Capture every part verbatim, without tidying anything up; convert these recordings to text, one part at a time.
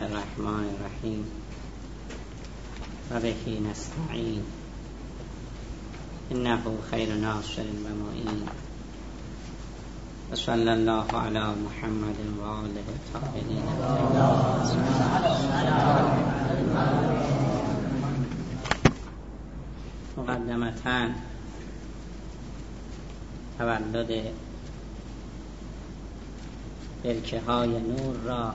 الرحمن الرحیم و به نستعین انه خیر ناصر و معین و صلی الله علی محمد و آله الطاهرین. مقدمتاً تولد برکه های نور را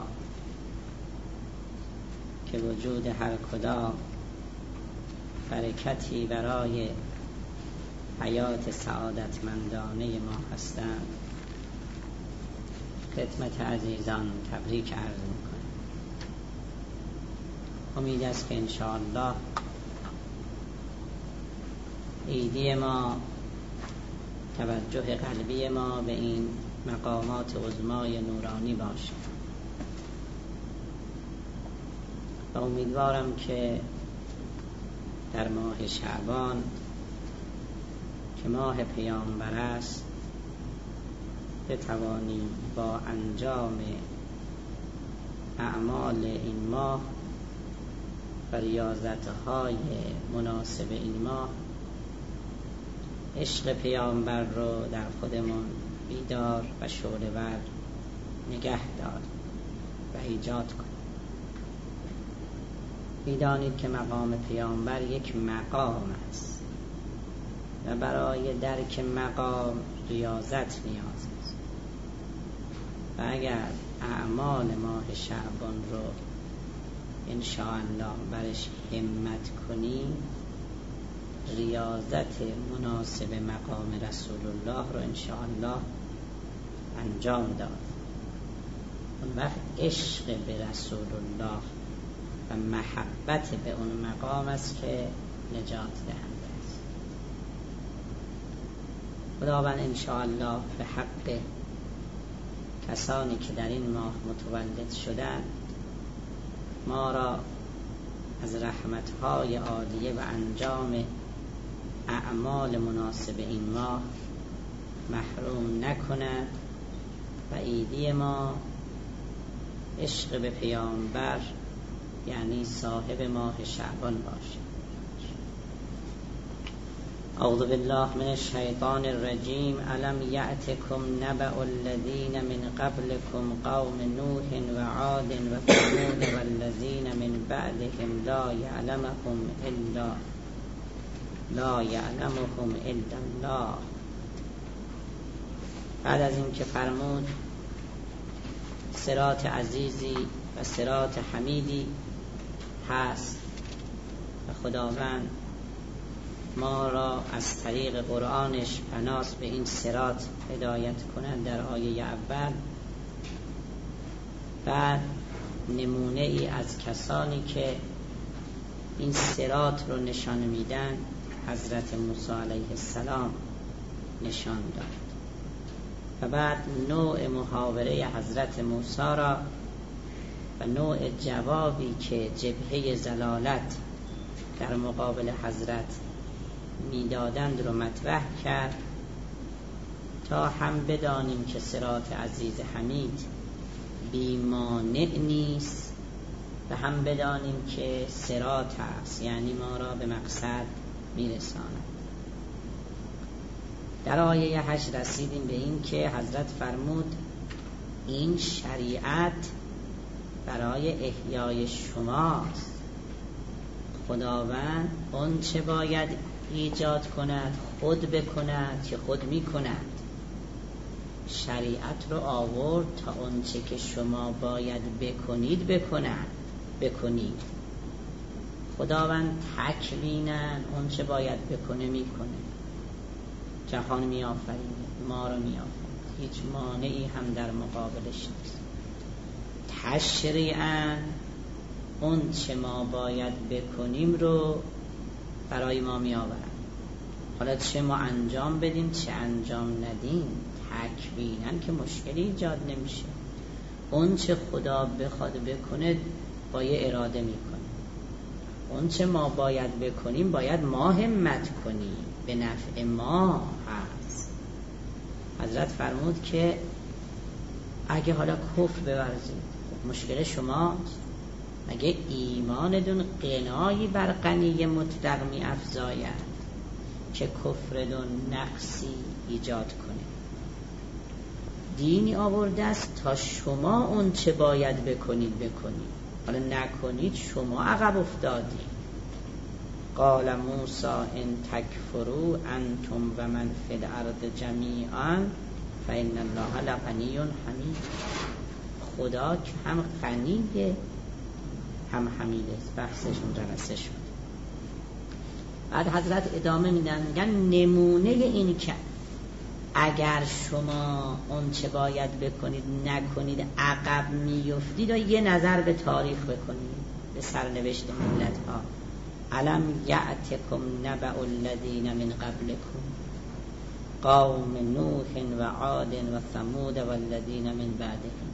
که وجود هر کدام برکتی برای حیات سعادتمندانه ما هستند خدمت عزیزان تبریک عرض می‌کنم. امید است که انشاءالله عیدی ما، توجه قلبی ما به این مقامات عظمای نورانی باشد و امیدوارم که در ماه شعبان که ماه پیامبر است بتوانیم با انجام اعمال این ماه و ریاضت‌های مناسب این ماه عشق پیامبر رو در خودمون بیدار و شعله‌ور نگه داریم و ایجاد کنیم. می‌دانید که مقام پیامبر یک مقام است و برای درک مقام ریاضت نیاز است و اگر اعمال ماه شعبان رو انشاءالله برش همت کنیم ریاضت مناسب مقام رسول الله رو انشاءالله انجام داد. اون وقت عشق به رسول الله و محبت به اون مقام است که نجات دهنده است. خداوند انشاءالله به حق کسانی که در این ماه متولد شدند ما را از رحمت‌های عالیه و انجام اعمال مناسب این ماه محروم نکند و عیدی ما عشق به پیامبر یعنی صاحب ماه شعبان باشد. اعوذ بالله من الشیطان الرجیم. الم یأتکم نبأ الذین من قبلکم قوم نوح و عاد و ثمود والذین من بعدهم لا یعلمهم الا لا یعلمهم الا الله. بعد از این که فرمود صراط عزیزی و صراط حمیدی هست و خداوند ما را از طریق قرآنش پناس به این صراط هدایت کنند در آیه اول. بعد نمونه ای از کسانی که این صراط رو نشان میدن حضرت موسی علیه السلام نشان داد و بعد نوع محاوره حضرت موسی را و نوع جوابی که جبهه زلالت در مقابل حضرت میدادند رو مطرح کرد تا هم بدانیم که صراط عزیز حمید بی‌مانع نیست و هم بدانیم که صراط است یعنی ما را به مقصد میرساند. در آیه هشت رسیدیم به این که حضرت فرمود این شریعت برای احیای شماست. خداوند اون چه باید ایجاد کند خود بکند که خود می کند. شریعت رو آورد تا اون چه که شما باید بکنید بکنند بکنید. خداوند تکویناً اون چه باید بکنه می کنه. جهان می آفرینه، ما رو می آفرینه، هیچ مانعی هم در مقابلش نیست. تشریعاً اون چه ما باید بکنیم رو برای ما می آورن. حالا چه ما انجام بدیم چه انجام ندیم تکویناً که مشکلی ایجاد نمیشه. اون چه خدا بخواد بکنه با یه اراده میکنه. اون چه ما باید بکنیم باید ما همت کنیم، به نفع ما هست. حضرت فرمود که اگه حالا کفر بورزید مشکل شماست، مگه ایماندون قنایی بر غنی مطلق می افزاید که کفردون نقصی ایجاد کنه؟ دینی آورده است تا شما اون چه باید بکنید بکنید، حالا نکنید شما عقب افتادید. قال موسی ان تکفروا انتم و من فی الارض جمیعا فان الله لغنی حمید. خدا که هم غنیه هم حمیده. بحثشون جلسه شد. بعد حضرت ادامه میدن، میگن نمونه این که اگر شما اون چه باید بکنید نکنید عقب میفتید و یه نظر به تاریخ بکنید، به سرنوشت ملت ها. الم یأتکم نبأ الذین من قبلکم قوم نوح و عاد و ثمود و الذین من بعدهم.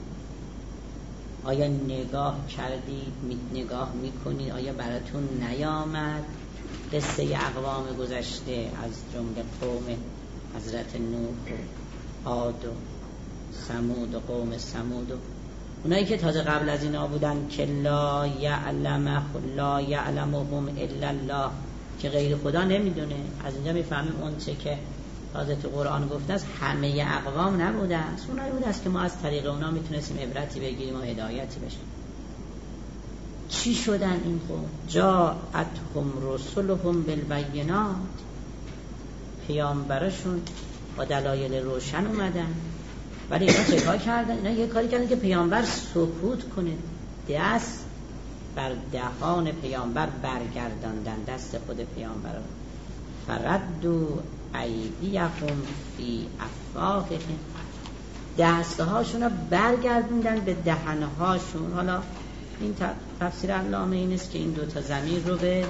آیا نگاه کردید، نگاه میکنید، آیا براتون نیامد قصه اقوام گذشته از جمله قوم حضرت نوح و عاد و ثمود و قوم ثمود و اونایی که تازه قبل از اینا بودن که لا یعلم لا یعلمهم الا الله، که غیر خدا نمیدونه. از اینجا میفهمیم اون چه که تازه تو قرآن گفته است همه اقوام نبوده است، اونایی بوده است که ما از طریق اونا میتونستیم عبرتی بگیریم و هدایتی بشیم. چی شدن این قوم؟ جاءتهم رسلهم بالبینات، پیامبرشون با دلایل روشن اومدن، ولی اینا چه کار کردن؟ اینا یه کاری کردن که پیامبر سکوت کنه، دست بر دهان پیامبر برگرداندن، دست خود پیامبر رو. فردوا ایدیهم فی افواههم، دستهاشون رو برگردوندن به دهنهاشون. حالا این تفسیر علامه این است که این دوتا ضمیر رو به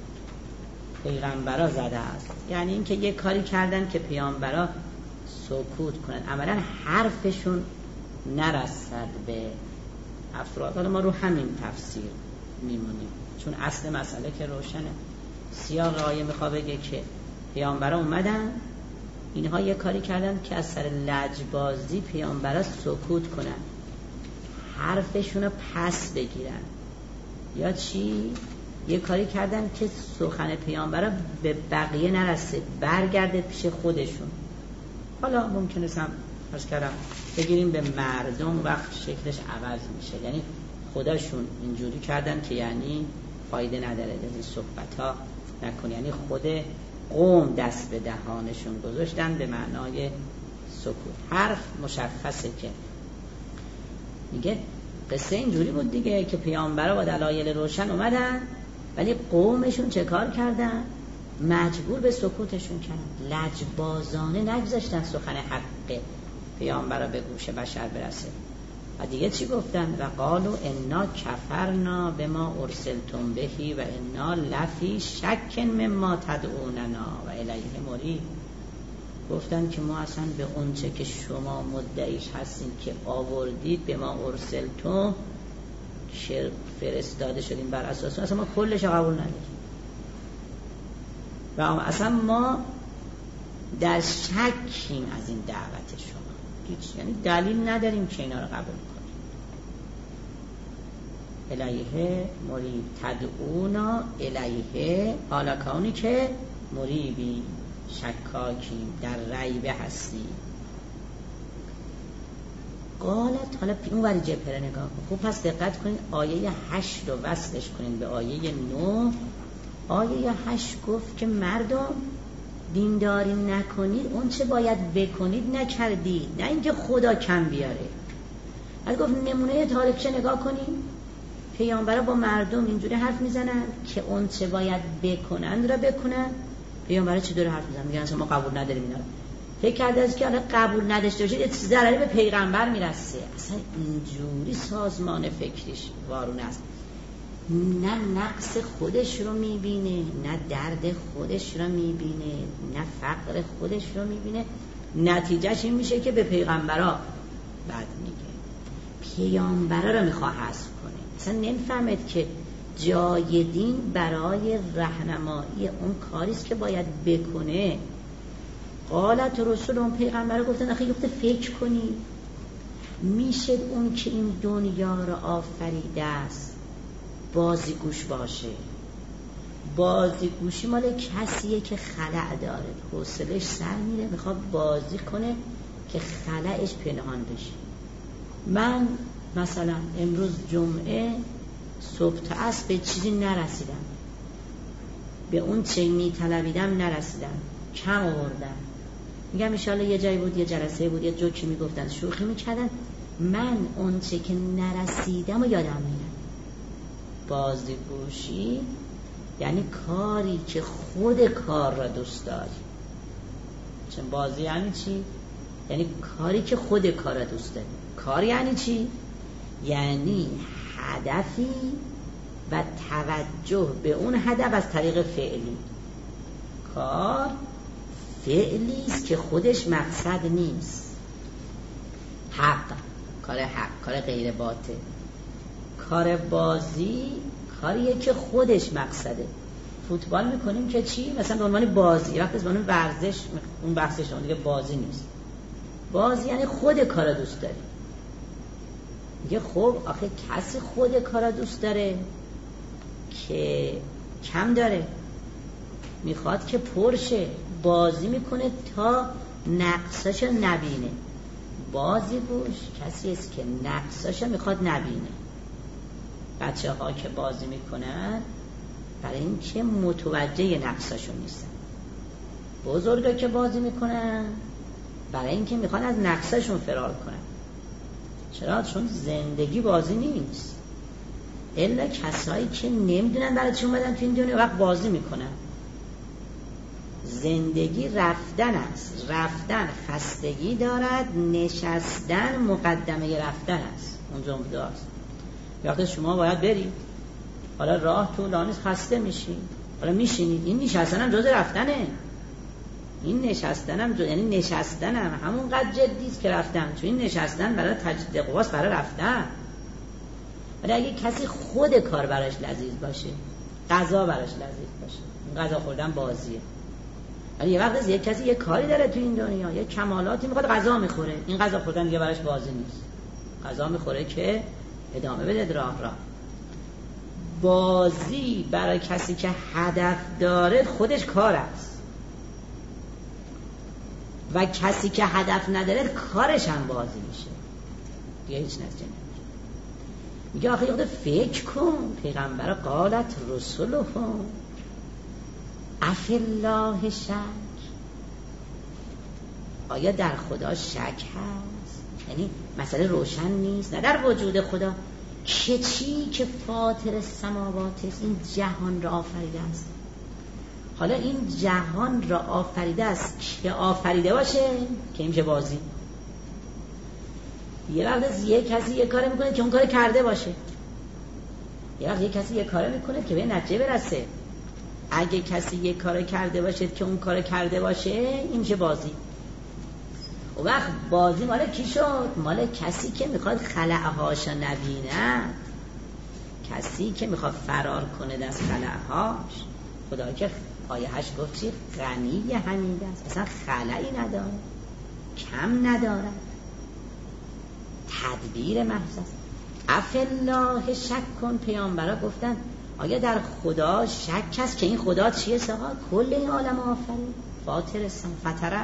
پیغمبرا زده است، یعنی این که یه کاری کردن که پیامبرا سکوت کنن، عملا حرفشون نرسد به افراد. حالا ما رو همین تفسیر میمونیم چون اصل مسئله که روشنه. سیاق آیه میخواد بگه که پیامبرا اومدن، اینها یه کاری کردن که از سر لجبازی پیامبرا سکوت کنن، حرفشون رو پس بگیرن، یا چی؟ یه کاری کردن که سخن پیامبرا به بقیه نرسه، برگرده پیش خودشون. حالا ممکنه هم فرض کردم بگیریم به مردم، وقت شکلش عوض میشه، یعنی خودشون اینجوری کردن که یعنی فایده نداره این صحبت ها نکن، یعنی خود قوم دست به دهانشون گذاشتن به معنای سکوت. حرف مشخصه که میگه قصه اینجوری بود دیگه که پیامبرا با دلایل روشن اومدن، ولی قومشون چه کار کردن؟ مجبور به سکوتشون کردن، لجبازانه نگذاشتن سخن حق پیامبرا به گوش بشر برسه. و دیگه چی گفتن؟ و قالوا انا کفرنا بما ارسلتم بهی و انا لفی شک مما تدعوننا و الیه مرید. گفتن که ما اصلا به اون چه که شما مدعیش هستین که آوردید به ما ارسلتم که فرستاده شدیم بر اساس اصلا ما کلش قبول نداریم و اصلا ما در شکیم از این دعوت شما، هیچ یعنی دلیل نداریم که اینا رو قبول کنیم. الیه مرید، تدعونا الیه حالا کانی که مریبی، شکاکیم، در ریبه هستی. قالت، حالا اون وری جبهه نگاه کن خوب، پس دقت کنید آیه هشت رو وصلش کنید به آیه نه. آیه هشت گفت که مردم دینداری نکنید، اون چه باید بکنید نکردید، نه اینکه خدا کم بیاره. از گفت نمونه تاریخچه نگاه کنید، پیامبرا با مردم اینجوری حرف میزنن که اون چه باید بکنن را بکنن. پیامبرا چه داره حرف میزنن؟ میگن اصلا ما قبول نداریم اینا. فکر کرده از که حالا قبول نداشته باشید یه ضرری به پیغمبر میرسه. اصلا اینجوری سازمان فکریش وارونه است، نه نقص خودش رو میبینه، نه درد خودش رو میبینه، نه فقر خودش رو میبینه. نتیجهش این میشه که به پیغمبرا بد میگه، پیامبرا رو میخواه حذف کنه. اصلا نمیفهمد که جای دین برای راهنمایی اون کاریست که باید بکنه. قالت رسول، اون پیغمبر گفتن آخه گفته فکر کنی میشه اون که این دنیا رو آفریده است بازیگوش باشه. بازیگوشی مال کسیه که خلأ داره، حوصله‌اش سر میره، میخواد بازی کنه که خلأش پنهان بشه. من مثلا امروز جمعه صبح تا عصر به چیزی نرسیدم، به اون چه میطلبیدم نرسیدم، کم آوردم، میگم انشالله یه جایی بود، یه جلسه بود، یه جوکی میگفتن، شوخی میکردن، من اون چه که نرسیدم و یادم میره. بازیگوشی یعنی کاری که خود کار را دوست داری. چون بازی یعنی چی؟ یعنی کاری که خود کار را دوست داری. کار یعنی چی؟ یعنی هدفی و توجه به اون هدف از طریق فعلی. کار فعلی است که خودش مقصد نیست. حق، کار حق، کار غیر باطل. کار بازی کاریه که خودش مقصده. فوتبال میکنیم که چی؟ مثلا به عنوان بازی، وقتی به عنوان ورزش، اون بحثش اون دیگه بازی نیست. بازی یعنی خود کار دوست داری. میگه خب آخه کسی خود کار دوست داره که کم داره، میخواد که پرشه، بازی میکنه تا نقصش نبینه. بازی گوش کسی است که نقصش میخواد نبینه. بچه ها که بازی میکنن برای این که متوجه نقصشون نیستن. بزرگا که بازی میکنن برای این که میخوان از نقصشون فرار کنن. چرا؟ چون زندگی بازی نیست. الا کسایی که نمیدونن برای چی اومدن تو این دنیا وقت بازی میکنن. زندگی رفتن است. رفتن خستگی دارد، نشستن مقدمه رفتن است. اون جمله است. وقتی شما باید برید، حالا راه طولانی خسته میشی، حالا میشینید، این نشستن هم جز رفتنه. این نشستن هم جز... یعنی نشستن هم همون قدر جدی است که رفتن. چون این نشستن برای تجدید قواست، برای رفتن. ولی اگه کسی خود کار براش لذیذ باشه، غذا براش لذیذ باشه، این غذا خوردن بازیه. ولی یه وقت یک کسی یه کاری داره تو این دنیا، یه کمالاتی میخواد، غذا میخوره، این غذا خوردن دیگه براش بازی نیست. غذا میخوره که ادامه بده راه را. بازی برای کسی که هدف داره خودش کار است، و کسی که هدف نداره کارش هم بازی میشه، دیگه هیچ نتیجه نمیگیره. میگه آخه یه فکر کن، پیغمبر قالت رسولهم افی الله شک، آیا در خدا شک هست؟ یعنی مسئله روشن نیست، نه در وجود خدا که چی که فاطر السماوات است، این جهان را آفریده است. حالا این جهان را آفریده است که آفریده باشه که این میشه بازی. یه وقت یه کسی یه کار میکنه که اون کار کرده باشه، یه وقت یه کسی یه کار میکنه که به نتیجه برسه. اگه کسی یه کار کرده باشه که اون کار کرده باشه، این میشه بازی. و وقت بازی مال کی شد؟ مال کسی که میخواد خلأهاش نبیند، کسی که میخواد فرار کنه از خلأهاش. خدا که آیه هشت گفت چی؟ غنی حمید است، اصلا خلأی نداره، کم نداره، تدبیر محض است. افی الله شک کن، پیامبرا گفتن آیا در خدا شک هست که این خدا چیه؟ سها کل این عالم آفرید، فاطر السم فطره.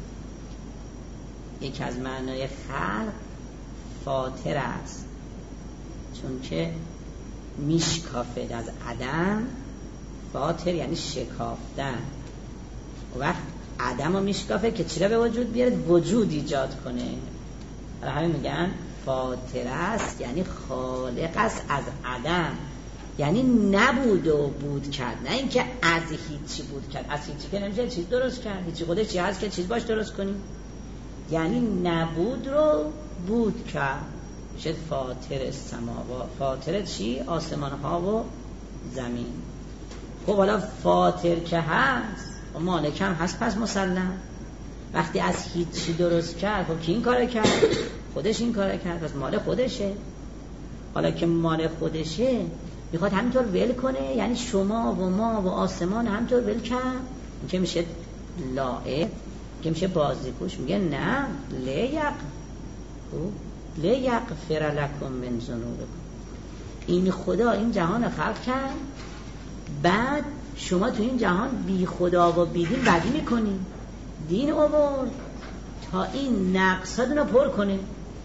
یکی از معنای خلق فاطر است، چون که میشکافد از عدم. فاطر یعنی شکافتن. و وقت عدم رو میشکافه که چی را به وجود بیاره؟ وجود ایجاد کنه. برای همین میگن فاطر است، یعنی خالق است از عدم، یعنی نبود و بود کرد، نه اینکه از هیچی بود کرد. از هیچی که نمیشه چیز درست کرد، هیچی خودش چی هست که چیز باش درست کنیم. یعنی نبود رو بود کرد، میشه فاطر السماوات. فاطر چی؟ آسمان ها و زمین. خب حالا فاطر که هست و مالک هم هست، پس مسلم وقتی از هیچی درست کرد، خب کی این کار کرد؟ خودش این کار کرد، پس مال خودشه. حالا که مال خودشه میخواد همینطور ول کنه، یعنی شما و ما و آسمان همینطور ول کرد، این که میشه لائق، که میشه بازیگوش. میگه نه، لیق لیغفر لکم من ذنوبکم، این خدا این جهان رو خلق کرد، بعد شما تو این جهان بی خدا و بی دین بدی میکنی. دین آورد تا این نقصاتون رو پر کنه،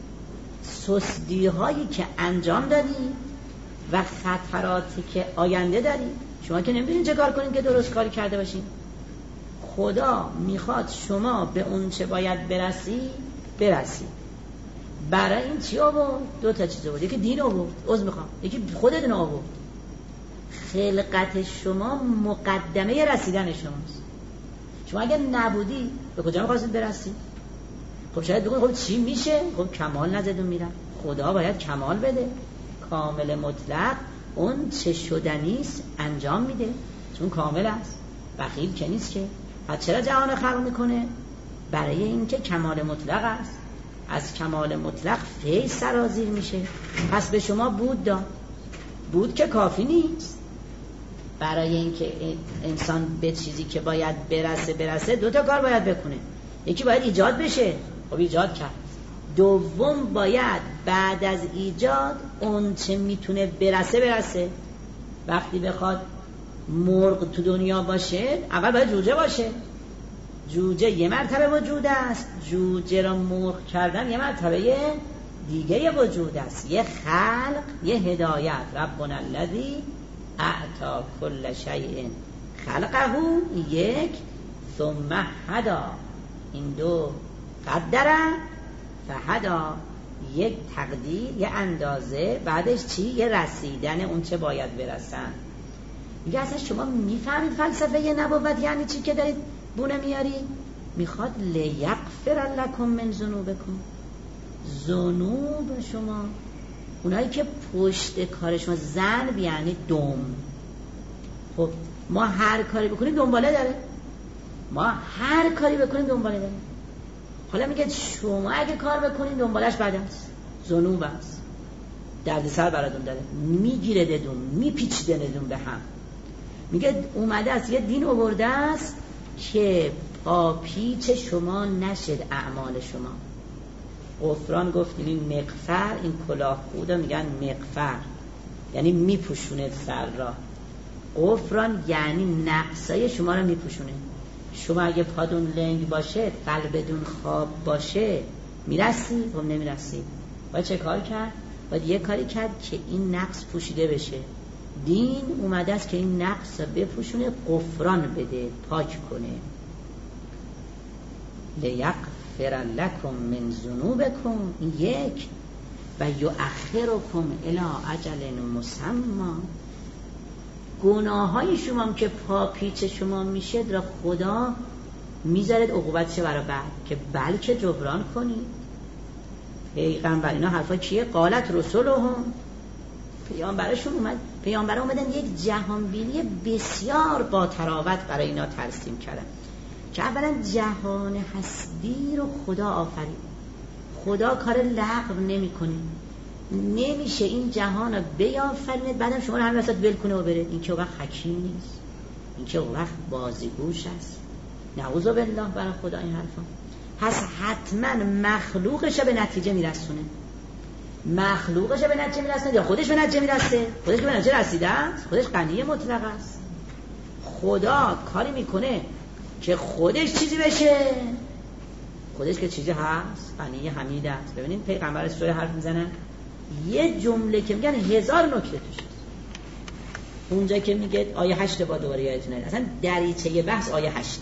سستی هایی که انجام دادی و خطراتی که آینده داری. شما که نمیدونید چه کار کنید که درست کاری کرده باشین. خدا میخواد شما به اون چه باید برسی برسی. برای این چی آورد؟ دو تا چیز آورد. یکی دین آورد، عذر میخوام، یکی خودتون آورد. خلقت شما مقدمه رسیدن شماست. شما اگر نبودی به کجا میخواستید برسی؟ خب شاید بگید خب چی میشه؟ خب کمال نزدون میرن. خدا باید کمال بده، کامل مطلق. اون چه شدنیست انجام میده چون کامل است، بخیل که نیست که. پس چرا جهان خلق میکنه؟ برای اینکه کمال مطلق است. از کمال مطلق فیض سرازیر میشه. پس به شما بود داد. بود که کافی نیست. برای اینکه انسان به چیزی که باید برسه برسه دو تا کار باید بکنه. یکی باید ایجاد بشه، خب ایجاد کرد. دوم باید بعد از ایجاد اون چه میتونه برسه برسه. وقتی بخواد مرغ تو دنیا باشه اول باید جوجه باشه. جوجه یه مرتبه وجود است، جوجه را مرغ کردن یه مرتبه دیگه وجود است. یه خلق، یه هدایت. ربنا الذی اعطا کل شیء خلقه یک ثم هدا. این دو قدره فهدا، یک تقدیر، یه اندازه، بعدش چی؟ یه رسیدن اون چه باید برسن. میگه اصلا شما میفهمید فلسفه یه نبوت یعنی چی که دارید بونه میاری؟ میخواد لیغفر لکم من ذنوبکم. ذنوب شما، اونایی که پشت کار شما، ذنب یعنی دم. خب ما هر کاری بکنیم دنباله داره، ما هر کاری بکنیم دنباله داره. حالا میگه شما اگه کار بکنین دنبالش بد است، ذنوب است، دردسر براتون داره، میگیره ددون، میپیچه ددون به هم. میگه اومده است یه دین آورده است که پا پیچ شما نشد اعمال شما. غفران گفتیم این مغفر، این کلاه خودا میگن مغفر، یعنی میپوشونه سر را. غفران یعنی نقصای شما رو میپوشونه. شما اگه پادون لنگ باشه، قلبتون خواب باشه، میرسی؟ خب نمیرسی. باید چه کار کرد؟ باید یه کاری کرد که این نقص پوشیده بشه. دین اومده است که این نقص رو بپوشونه، غفران بده، پاک کنه. لیغفر لکم من ذنوبکم، یک، و یؤخرکم الی اجل مسمی. گناههای شما هم که پا پیچ شما میشه را خدا میذارد عقوبتش برای بعد که بلکه جبران کنید. پیغمبر اینا حرفا کیه؟ قالت رسولهم، پیامبرشون اومد، پیامبر اومدن یک جهانبینی بسیار با تراوت برای اینا ترسیم کردن که اولا جهان هستی رو خدا آفرید. خدا کار لغو نمی کنه، نمیشه این جهان رو بیافرینه بعدم شما رو همین وسط ول کنه و بره. این که وقت حکیم نیست، این که وقت بازیگوش است. نعوذ بالله برای خدا این حرفا. پس حتما مخلوقش به نتیجه میرسونه. مخلوقش به نتیجه میرسونه یا خودش به نتیجه میرسه؟ خودش به نتیجه رسیده است، خودش غنی مطلق است. خدا کاری میکنه که خودش چیزی بشه، خودش که چیزی هست، غنی حمید است. ببینید پیغمبر سوره حرف میزنن، یه جمله که میگن هزار نکته توش هست. اونجا که میگه آیه هشت با دوباره یادتونه، اصلا دریچه بحث آیه هشت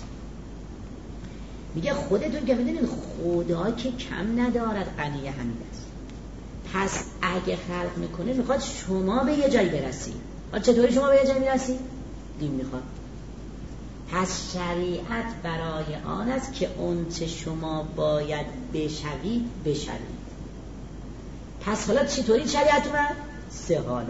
میگه خودتون که میدونید خدا که کم ندارد، غنی حمید است. پس اگه خلق میکنه میخواد شما به یه جایی برسی. چطوری شما به یه جایی میرسی؟ دین میخواد. پس شریعت برای آن است که اون چه شما باید بشوید بشوید. پس حالا چطوری شریعت اومد؟ سه حالت.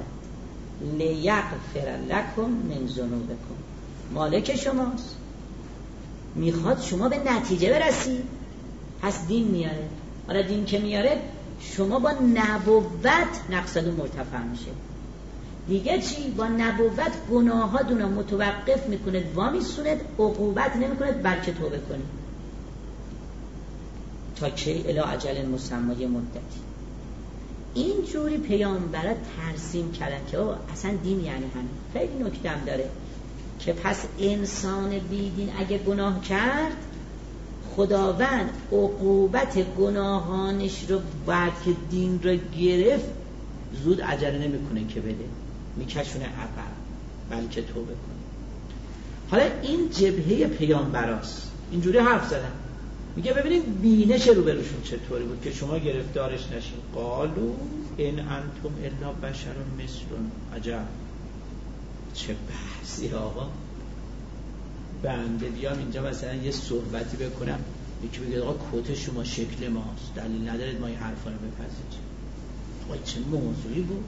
لیغفر لکم من ذنوبکم، مالک شماست، میخواد شما به نتیجه برسی. پس دین میاره. حالا دین که میاره شما با نبوت نقصدون مرتفع میشه. دیگه چی؟ با نبوت گناهاتون رو متوقف میکنه، وامیسوند، عقوبت نمیکنه، بلکه توبه کنید تا که الی اجل مسمی مدتی. اینجوری پیامبرا ترسیم کردن که اصلا دین یعنی همین. خیلی نکته هم داره که پس انسان بیدین اگه گناه کرد، خداوند عقوبت گناهانش رو بعد که دین رو گرفت زود عجله نمیکنه که بده، میکشونه عقب، بلکه توبه کنه. حالا این جبهه پیامبراست. اینجوری حرف زدن، میگه ببینید بینش رو بروشون چطوری بود که شما گرفتارش نشین. قالو ان انتم الا بشر مثلون. عجب چه بحثی آقا. بنده بیام اینجا مثلا یه صحبتی بکنم، یکی بگه آقا کت شما شکل ماست، دلیل ندارید ما این حرفا رو بپذیریم. آقا چه موضوعی بود.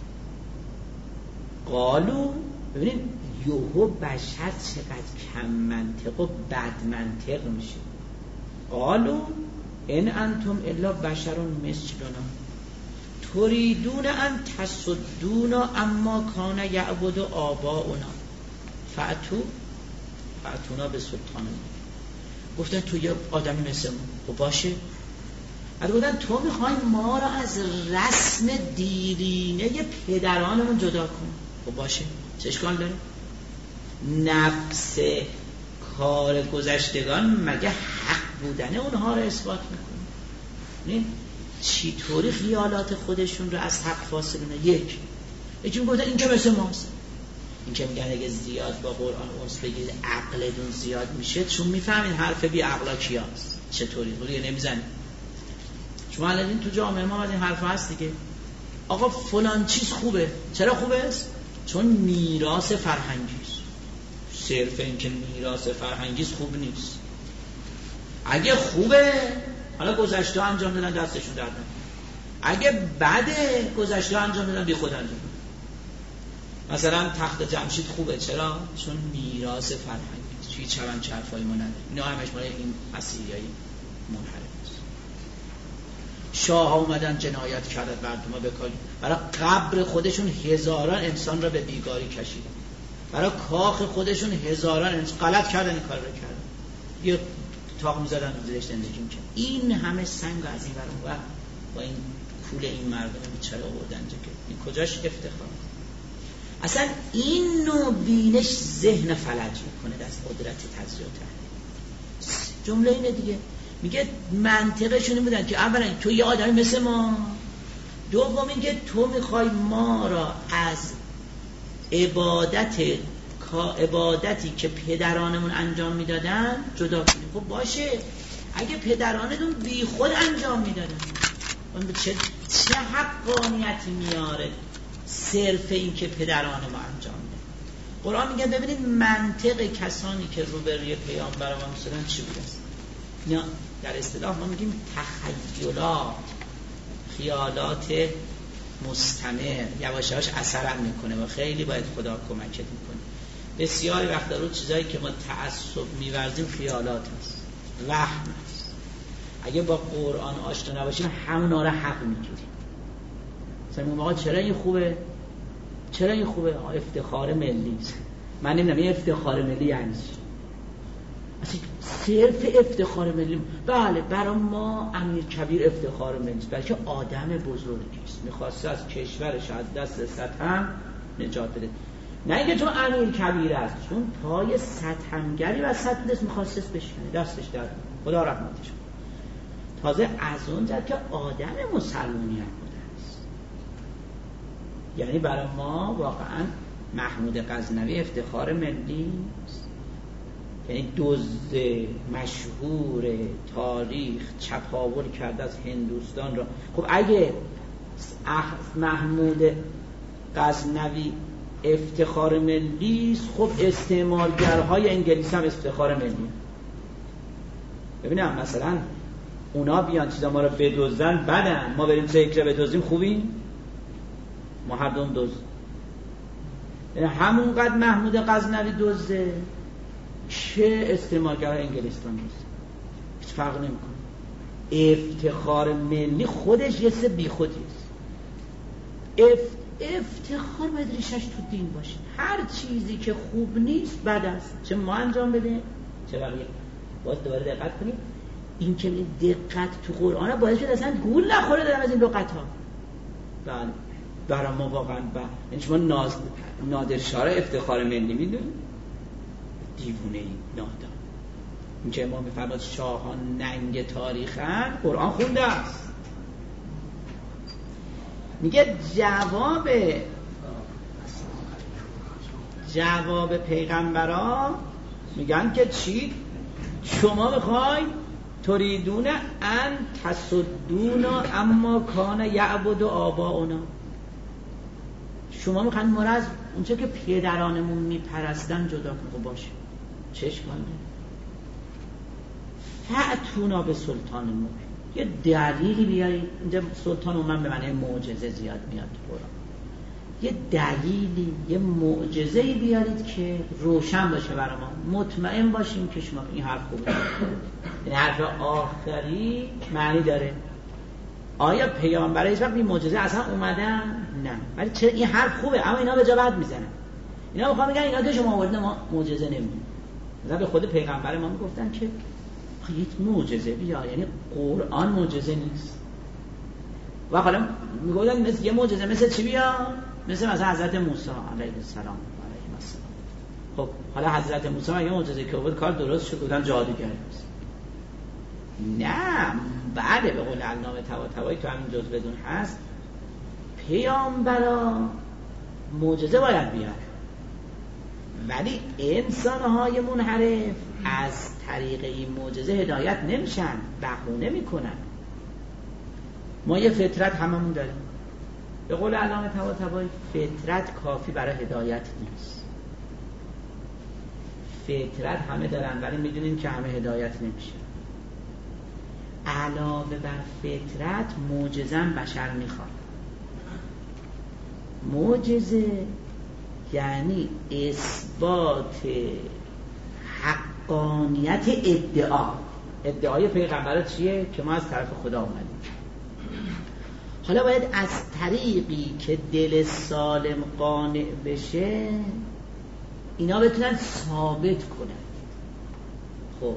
قالو ببینید یوهو بشر چقدر کم منطق و بد منطق میشه. قالو ان انتم الا بشر مثلنا تريدون ان تصدونا اما کان یعبد آباؤنا فاتو فاتونا به سلطان. گفتن تو یه آدمی مثل ما، باشه. بعد گفتن تو میخوای ما را از رسم دیرینه پدرانمون جدا کن، باشه، چه اشکال داره؟ نفس کار گذشتگان مگه حق بودن اونها رو اثبات میکنه؟ نه چی طوری خیالات خودشون رو از حق فاصله نه. یک یکی میگه این که مثل ماست، این که میگن اگه زیاد با قرآن اونس بگید عقلتون زیاد میشه، چون میفهمین حرف بی عقلا کیاست چطوری روی نمیزنید. شما الان تو جامعه ما از این حرف هست دیگه، آقا فلان چیز خوبه. چرا خوبه است؟ چون میراث فرهنگی است. صرف این که میراث فرهنگی است خوب نیست. اگه خوبه حالا گذشته انجام دادن دستشون درد نکنه، اگه بده گذشته انجام دادن بی خود انجام دادن. مثلا تخت جمشید خوبه، چرا؟ چون میراث فرهنگی است. چی چرا چرفای ما نداره. اینا همش مال این مسیحیای منحرف است. شاه ها اومدن جنایت کردن مردم ها بکاری، برای قبر خودشون هزاران انسان را به بیگاری کشیدن، برای کاخ خودشون هزاران انسان غلط کردن، این کار رو کردن، یه تاق می‌زدن زیرش زندگی می‌کردن. این همه سنگ از این ور اون با این کول این مردم بیچاره آوردن که این کجاش افتخار. اصلا این نوع بینش ذهن فلج میکنه از قدرت تجزیه و تحلیل. جمله اینه دیگه، میگه منطقشون بودن که اولا تو یه آدمی مثل ما، دوم اینکه تو میخوای ما را از عبادت عبادتی که پدرانمون انجام میدادن جدا کنی. خب باشه، اگه پدرانتون بی خود انجام میدادن چه چه حقانیتی میاره صرف این که پدران ما انجام میدن؟ قرآن میگه ببینید منطق کسانی که روبروی پیامبر ما میشدن چی بود است. یا در اصطلاح ما میگیم تخیلات، خیالات مستمر، یواش یواش اثرم میکنه و خیلی باید خدا کمکت میکنه. بسیاری وقت رو چیزایی که ما تعصب میورزیم خیالات هست، وهم هست. اگه با قرآن آشنا نباشیم همونا رو حق میگیریم. مثلا میگم آقا چرا این خوبه؟ چرا این خوبه؟ افتخار ملی. من نمیدونم این افتخار ملی یعنی چی؟ اصلا صرف افتخار ملی. بله برای ما امیر کبیر افتخار ملی است، بلکه آدم بزرگی است، میخواسته از کشورش از دست ستم نجات بده. نه اینکه تو امیر کبیر است، چون پای ستمگری و ستمدست میخواستش بشکنه، دستش در خدا رحمتش کنه. تازه از اون جد که آدم مسلمانی هم بوده است. یعنی برای ما واقعا محمود غزنوی افتخار ملی است. یعنی دزد مشهور تاریخ چپاول کرده از هندوستان را. خب اگه محمود غزنوی افتخار ملی است، خب استعمارگرهای انگلیس هم افتخار ملی. ببینم مثلا اونا بیان چیزا ما رو بدزدن بدن، ما بریم ذکر بدزدیم خوبیم؟ ما هر دوم دزد. یعنی همونقدر محمود غزنوی دزده چه استعمارگرهای انگلستان دزد، هیچ فرق نمیکنه. افتخار ملی خودش یه سه بی خودی است. اف... افتخار باید ریشش تو دین باشه. هر چیزی که خوب نیست بد است، چه ما انجام بده چه بقیه. باید دوباره دقت کنید، این که دقت تو قرآن باید شد اصلا گول نخوره دارم از این لغت ها. بله برای ما واقعا با این شما ناز... نادرشاه افتخار ملی میدونید، دیوونه ای نادان. این که ما میفرماد شاهان ننگ تاریخن، قرآن خونده است. میگه جواب جواب پیغمبران میگن که چی؟ شما میخوای تریدون ان تصدونا اما کان یعبد آباؤنا، شما میخواین ما را از اونچه که پدرانمون میپرستن جدا کنید. باشه چه اشکال داره؟ فأتونا به سلطان مبین، یه دلیلی بیارید. اینجا سلطان من به معنی معجزه زیاد میاد تو قرآن. یه دلیلی، یه معجزه‌ای بیارید که روشن باشه برای ما، مطمئن باشیم که شما این حرف خوبه. این حرف آخری معنی داره. آیا پیامبرای هیچ وقت این معجزه اصلا اومدن؟ نه. ولی چرا این حرف خوبه اما اینا به جا بد میزنن. اینا میخوان میگن اینا که شما آوردین ما معجزه نمیدونیم. مثلا به خود پیغمبر ما میگفتن که یک معجزه بیا، یعنی قرآن معجزه نیست. و حالا میگفتن مثل یه معجزه مثل چی بیا؟ مثل مثلا حضرت موسی علیه السلام علیه السلام. خب حالا حضرت موسی یه معجزه که بود کار درست شد، بودن جادوگر است. نه، بعد به قول علامه طباطبایی تو همین جزء بدون هست، پیامبرا معجزه باید بیاد، ولی انسان‌های منحرف از طریق این معجزه هدایت نمیشن، بهونه میکنن. ما یه فطرت هممون داریم. به قول علامه طباطبایی فطرت کافی برای هدایت نیست. فطرت همه دارن ولی میدونین که همه هدایت نمیشه. علاوه بر فطرت معجزه بشر میخواد. معجزه یعنی اثبات حقانیت ادعا. ادعای پیغمبر چیه؟ که ما از طرف خدا اومدیم. حالا باید از طریقی که دل سالم قانع بشه اینا بتونن ثابت کنن. خب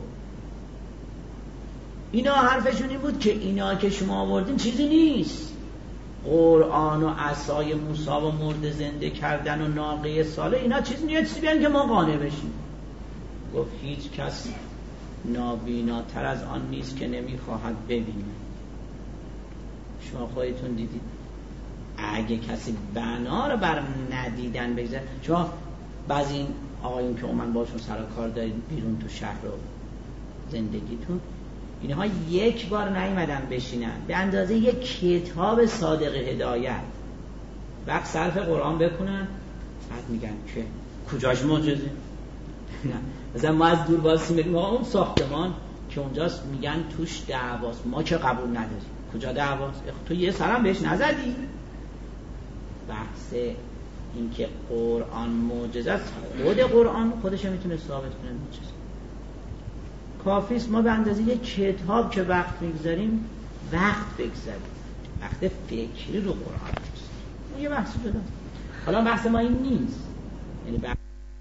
اینا حرفشون این بود که اینا که شما آوردین چیزی نیست. قرآن و عصای موسی و مرده زنده کردن و ناقه ساله اینا چیزی نیست، چیزی بیان که ما قانع بشیم. گفت هیچ کس نابیناتر از آن نیست که نمیخواهد ببینه. شما خودتون دیدید اگه کسی بنا رو بر ندیدن بگذاره، شما بعضی این آقایون که اومن باشون سر کار دارید بیرون تو شهر و زندگیتون، اینها یک بار نیومدن بشینن به اندازه یک کتاب صادق هدایت وقت صرف قرآن بکنن، بعد میگن که کجاش معجزه؟ نه مثلا ما از دور واسه میگیم اون ساختمان که اونجاست میگن توش دعواست، ما که قبول نداریم. کجا دعواست؟ تو یه سرم بهش نزدی؟ بحث این که قرآن معجزه است، خود قرآن خودش میتونه ثابت کنه معجزه. کافیست ما به اندازه یک کتاب که وقت میگذاریم وقت بگذاریم، وقت فکری رو قرآن بگذاریم. یه بحث جدا. حالا بحث ما این نیست، یعنی بحث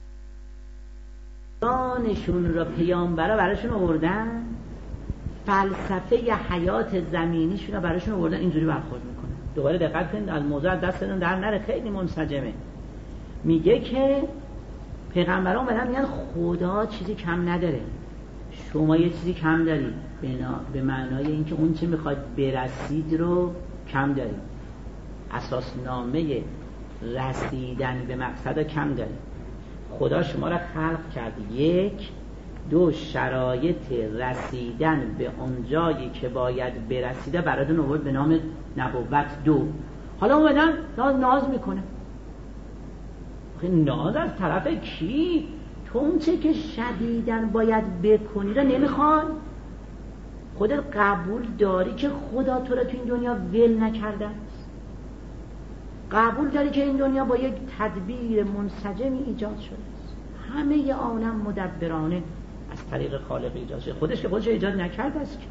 دانشون را پیامبرا براشون آوردن، فلسفه حیات زمینیشون را براشون آوردن، اینجوری برخورد میکنه. دوباره دقت کنید از موضوع دستتون در نره، خیلی منسجمه. میگه که پیغمبران اومدن میگن خدا چیزی کم نداره، شما یه چیزی کم دارید، به معنای اینکه اون چی میخواد برسید رو کم دارید، اساسنامه رسیدن به مقصد رو کم دارید. خدا شما را خلق کرد، یک دو شرایط رسیدن به اون جایی که باید برسیده براتون آورد به نام نبوت. دو حالا اومدن ناز ناز میکنه. ناز از طرف کی؟ تو اون چه که شدیدن باید بکنی رو نمیخوان. خودت قبول داری که خدا تو رو تو این دنیا ول نکرده است؟ قبول داری که این دنیا با یک تدبیر منسجمی ایجاد شده است؟ همه آنم مدبرانه از طریق خالق ایجاد شده. خودش که خودش ایجاد نکرده است که،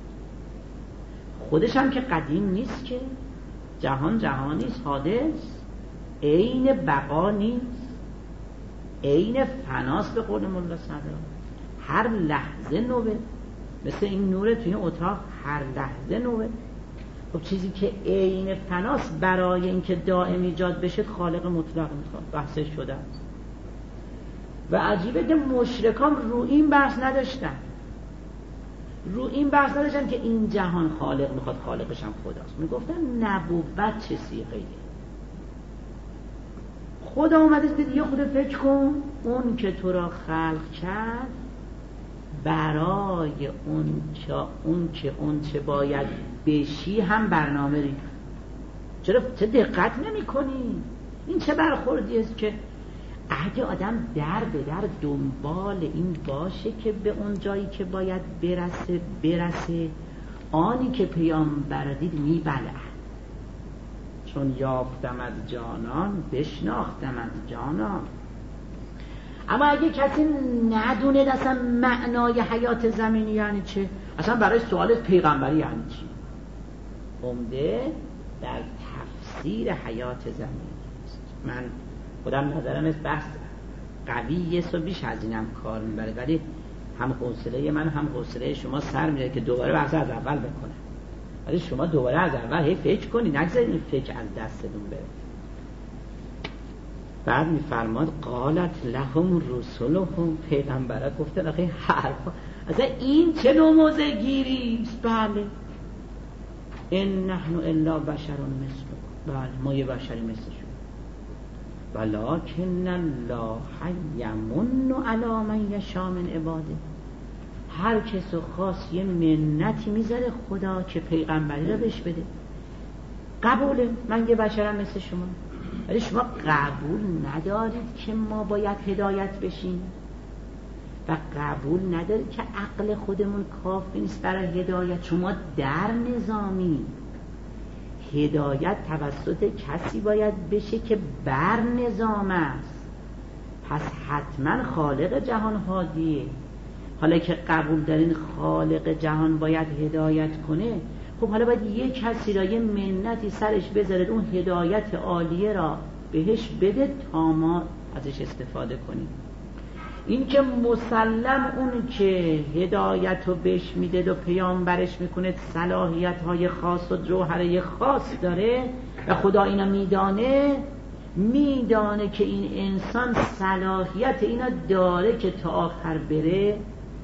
خودش هم که قدیم نیست که، جهان جهانی است، حادث، عین بقا نیست، عین فناست. به قول مولا صدرا هر لحظه نوه، مثل این نور توی این اتاق هر لحظه نوه. خب چیزی که عین فناست برای اینکه دائم ایجاد بشه خالق مطلق میخواد، بحثش شده است. و عجیبه که مشرکان رو این بحث نداشتن، رو این بحث نداشتن که این جهان خالق میخواد، خالقش هم خداست. میگفتن نبوت چه صیغه‌ایه. خدا اومده است، یه خود فکر کن، اون که تو را خلق کرد برای اون چه اون که اون چه باید بشی هم برنامه ریخت. چرا چه دقت نمی کنی؟ این چه برخوردی است که اگه آدم در به در دنبال این باشه که به اون جایی که باید برسه برسه، آنی که پیامبر دید میبلعه. چون یافتم از جانان بشناختم از جانان. اما اگه کسی ندونه اصلا معنای حیات زمینی یعنی چه، اصلا برای سوال پیغمبری یعنی چی، عمده در تفسیر حیات زمینی است. من خودم نظرم است بحث قویه و بیش از اینم کار میبره، ولی هم حوصله من هم حوصله شما سر میره که دوباره بحث از اول بکنه. ولی شما دوباره از اول هی فکر کنی، نگذارید این فکر از دستتون بره. بعد میفرماد قالت لهم رسولهم، پیغمبرات گفتن آخه حرفا اصلا این چه نوع موضع گیری است؟ بله این نحن الا بشر مثلکم، بله ما یه بشری مثل شما. ولکن الله یمن علی من یشاء من عباده، هر کس رو خاص یه منتی میذاره خدا که پیغمبری رو بهش بده. قبوله من یه بشرم مثل شما، ولی شما قبول ندارید که ما باید هدایت بشیم و قبول ندارید که عقل خودمون کافی نیست برای هدایت. شما در نظامی هدایت توسط کسی باید بشه که بر نظام است، پس حتما خالق جهان هادیه. حالا که قبول دارین خالق جهان باید هدایت کنه، خب حالا باید یک کسی را یه منتی سرش بذارید اون هدایت عالیه را بهش بده تا ما ازش استفاده کنیم. این که مسلم اون که هدایت رو بهش میده و پیامبرش میکنه صلاحیت های خاص و جوهره خاص داره و خدا اینا میدانه، میدانه که این انسان صلاحیت اینا داره که تا آخر بره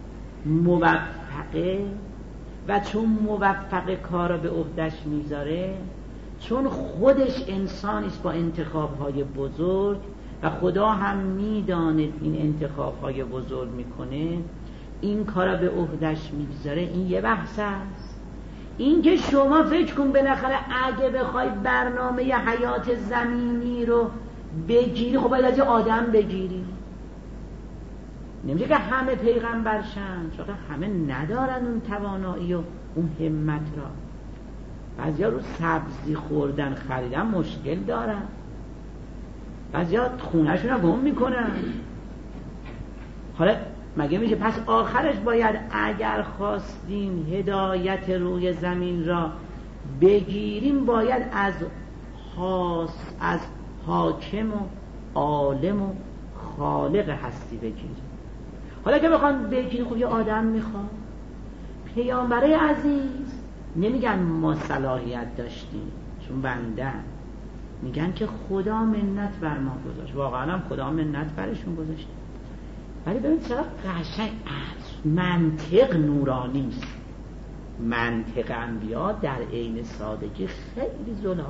موفقه، و چون موفق کارا به عهده‌اش میذاره، چون خودش انسانیست با انتخاب‌های بزرگ و خدا هم میدانه این انتخاب‌های بزرگ میکنه، این کارا به عهده‌اش میذاره. این یه بحث است. این که شما فکر کن بالاخره اگه بخوای برنامه حیات زمینی رو بگیری، خب باید از یه آدم بگیری. نمیشه که همه پیغمبر شن، چون همه ندارن اون توانایی و اون همت را. بعضیا رو سبزی خوردن خریدن مشکل دارن، بعضیا خونه‌شون رو گم میکنن. حالا مگه میشه پس آخرش باید اگر خواستیم هدایت روی زمین را بگیریم باید از خاص از حاکم و عالم و خالق هستی بگیریم. حالا که بخوام بگیریم خب یه آدم میخوام. پیامبرای عزیز نمیگن ما صلاحیت داشتیم چون بنده، میگن که خدا منت بر ما گذاشت. واقعا هم خدا منت برشون گذاشت. ولی ببینید چرا قشنگ منطق نورانی است. منطق انبیا در عین سادگی خیلی زلالة.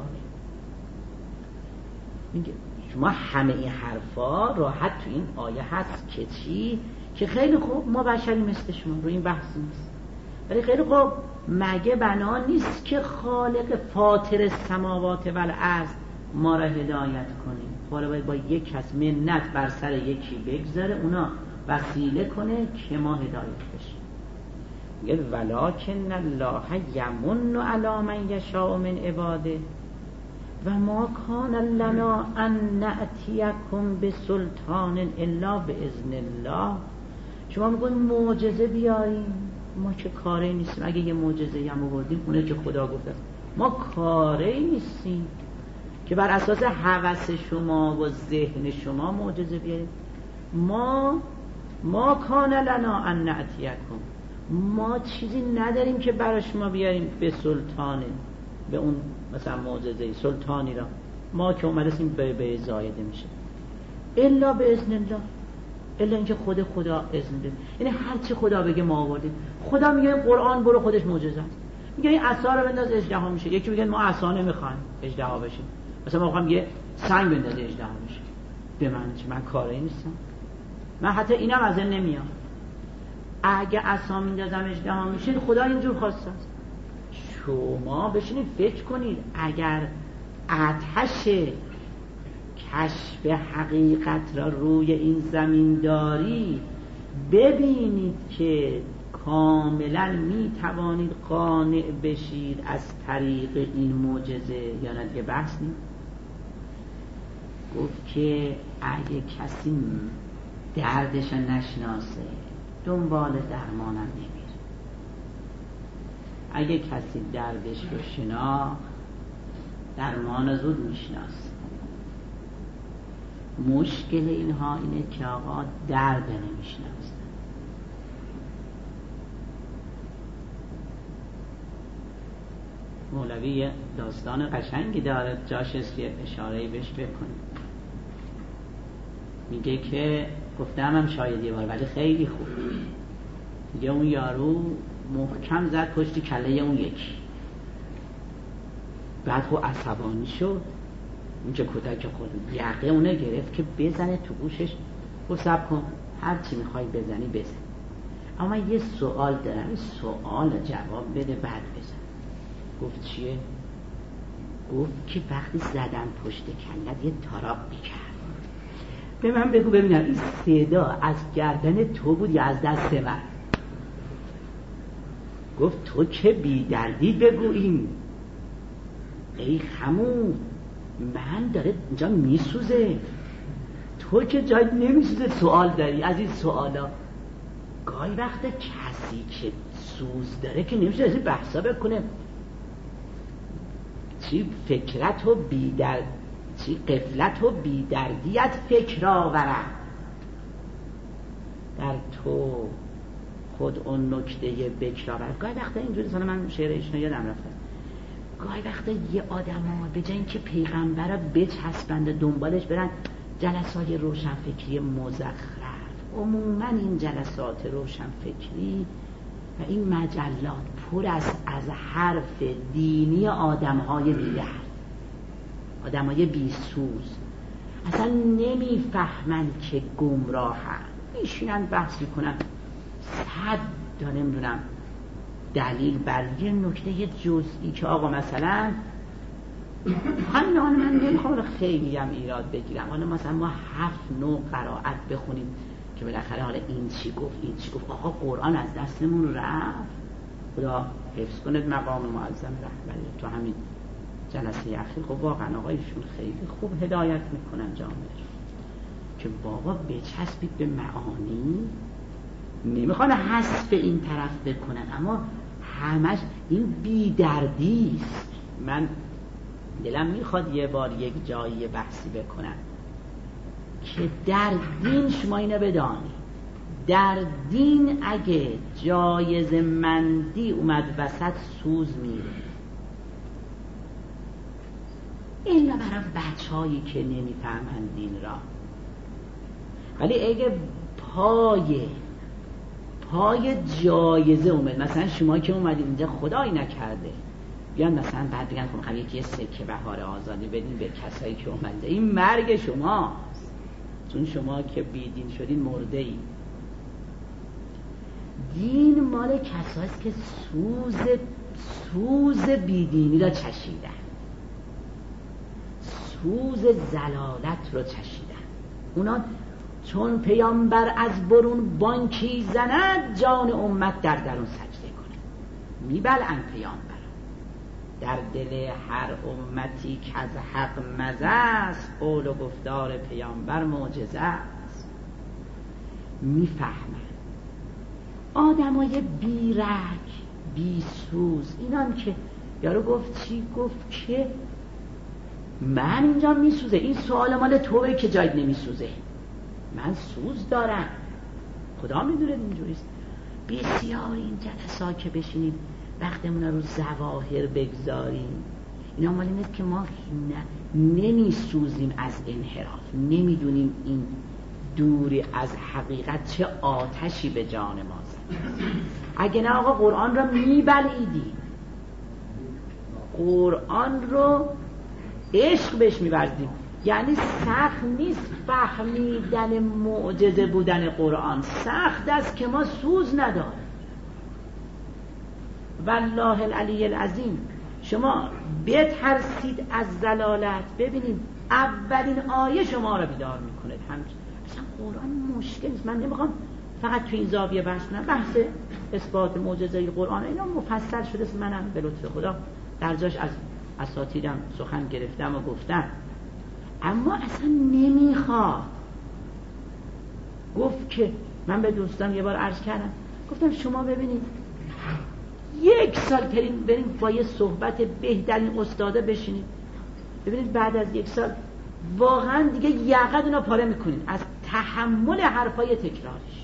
میگه شما همه این حرفا راحت تو این آیه هست که چی؟ که خیلی خوب ما بشری مثل شما، رو این بحث نیست. ولی خیلی خوب مگه بنا نیست که خالق فاطر السماوات و الارض ما را هدایت کنیم؟ حالا باید با یک کس منت بر سر یکی بگذاره، اونا وسیله کنه که ما هدایت بشیم. میگه ولکن الله یمن علی من یشاء من عباده و ما کان لنا ان نأتیکم بسلطان الا باذن الله. شما میگن معجزه بیاریم، ما که کاری نیستیم. اگه یه معجزه هم آوردیم اونه که خدا گفته، ما کاری نیستیم که بر اساس هوس شما و ذهن شما معجزه بیاریم. ما ما کان لنا ان نأتیکم، ما چیزی نداریم که برای شما بیاریم به سلطانه. به اون مثلا معجزه سلطانی را، ما که اومده سیم به به زایده میشه الا به اذن الله، الا اینکه خود خدا اذن بده. یعنی هر چی خدا بگه ما آوردیم. خدا میگه قرآن برو خودش معجزه است، میگه این عصا رو بنداز اژدها میشه. یکی میگه ما عصا نمیخوایم اژدها بشیم، مثلا ما میخوایم یه سنگ بنداز اژدها بشه. به من چه؟ من کاری نیستم، من حتی اینم از این نمیام. اگه عصا میندازم اژدها میشه، خدا اینجور خواسته است. شما بشینید فکر کنید اگر آتش کشف حقیقت را روی این زمین داری، ببینید که کاملا می توانید قانع بشید از طریق این معجزه یا نه؟ دیگه بحث نیست. گفت که اگه کسی دردش نشناسه دنبال درمانم نمیره، اگه کسی دردش رو شناخت درمان زود میشناسه. مشکل اینها اینه که آقا درد نمیشناسن. مولوی داستان قشنگی داره، جاش است که اشاره‌ای بهش بکنیم. میگه که گفتم هم شاید یه بار ولی خیلی خوب، میگه اون یارو محکم زد پشت کله اون یکی، بعد خود عصبانی شد، اون که کودک خود یقه اونه گرفت که بزنه تو گوشش. گفت صبر کن، هر چی میخوای بزنی بزن، اما یه سوال دارم، این سوال جواب بده بعد بزن. گفت چیه؟ گفت که وقتی زدم پشت کلت یه تاراقی کرد، به من بگو ببینم این صدا از گردن تو بود یا از دست من؟ گفت تو که بی دردی بگو این. ای خمو، من داره اینجا میسوزه، تو که جای نمیسوزه سوال داری از این سوالا. گاهی وقت کسی که سوز داره که نمیشه از این بحثا بکنه. چی فکرت و بیدرد، چی قفلت و بیدردیت فکر آورم در تو خود اون نکته بکر آورد. گاهی وقتا اینجوری سالا من شعر ایشونو یادم رفته، گاهی وقتا یه آدم ها به جای اینکه پیغمبر را بچسبند دنبالش برن جلسات روشنفکری مزخرف، عموما این جلسات روشنفکری و این مجلات پر است از حرف دینی آدم های بی‌درد، آدم های بیسوز، اصلا نمیفهمن که گمراهن، میشینن بحث میکنن صد تا نمیدونم دلیل بر یه نکته جزئی که آقا مثلا همین آن من نمیخوام خیلی هم ایراد بگیرم، حالا مثلا ما هفت نوع قرائت بخونیم که بالاخره حالا این چی گفت این چی گفت، آقا قرآن از دستمون رفت. خدا حفظ کنه مقام معظم رهبری. تو همین جلسه اخیر خب واقعا آقایشون خیلی خوب هدایت میکنن جامعه که بابا بچسبید به معانی، نمیخوان حذف این طرف بکنن اما همش این بی‌دردی است. من دلم میخواد یه بار یک جایی بحثی بکنم که در دین شما اینو بدانی، در دین اگه جایزه مندی اومد وسط سوز میره، اینا برای بچه هایی که نمیفهمن دین را. ولی اگه پای پای جایزه اومد، مثلا شما که اومدید اینجا خدایی نکرده بیان مثلا بعد بگن خب میخوام یکی سکه بهار آزادی بدین به کسایی که اومده، این مرگ شماست، چون شما که بیدین شدین مرده ای. دین مال کساست که سوز سوز بیدینی را چشیدن، سوز زلالت را چشیدن. اونا چون پیامبر از برون بانکی زند جان امت در درون سجده کنه، میبلعن پیامبر در دل هر امتی که از حق مزه است، قول و گفتار پیامبر معجزه است. میفهمن آدمای بیرک بیسوز اینان که یارو گفت چی؟ گفت که من اینجا میسوزه، این سوال مال توئه که جاید نمیسوزه، من سوز دارم، خدا میدونه اینجوریست. بسیار این جلسا که بشینیم وقتمون رو زواهر بگذاریم اینا مال اینه که ما نمی سوزیم از انحراف، نمیدونیم این دوری از حقیقت چه آتشی به جان ما زد. اگه نه آقا قرآن رو میبلیدی، قرآن رو عشق بهش می‌ورزیم. یعنی سخت نیست فهمیدن معجزه بودن قرآن، سخت است که ما سوز نداریم. والله العلی العظیم شما بترسید از ضلالت، ببینید اولین آیه شما رو بیدار میکنه. همچنین اصلا قرآن مشکل نیست. من نمیخوام فقط تو این زاویه بحث کنم، بحث اثبات معجزه قرآن اینا مفصل شده است، منم به لطف خدا در جاش از اساتیدم سخن گرفتم و گفتم، اما اصلا نمیخواد. گفت که من به دوستان یه بار عرض کردم، گفتم شما ببینید یک سال بریم بریم با یه صحبت بهترین استاده بشینید، ببینید بعد از یک سال واقعا دیگه یقت اونا پاره میکنید از تحمل حرفای تکرارش.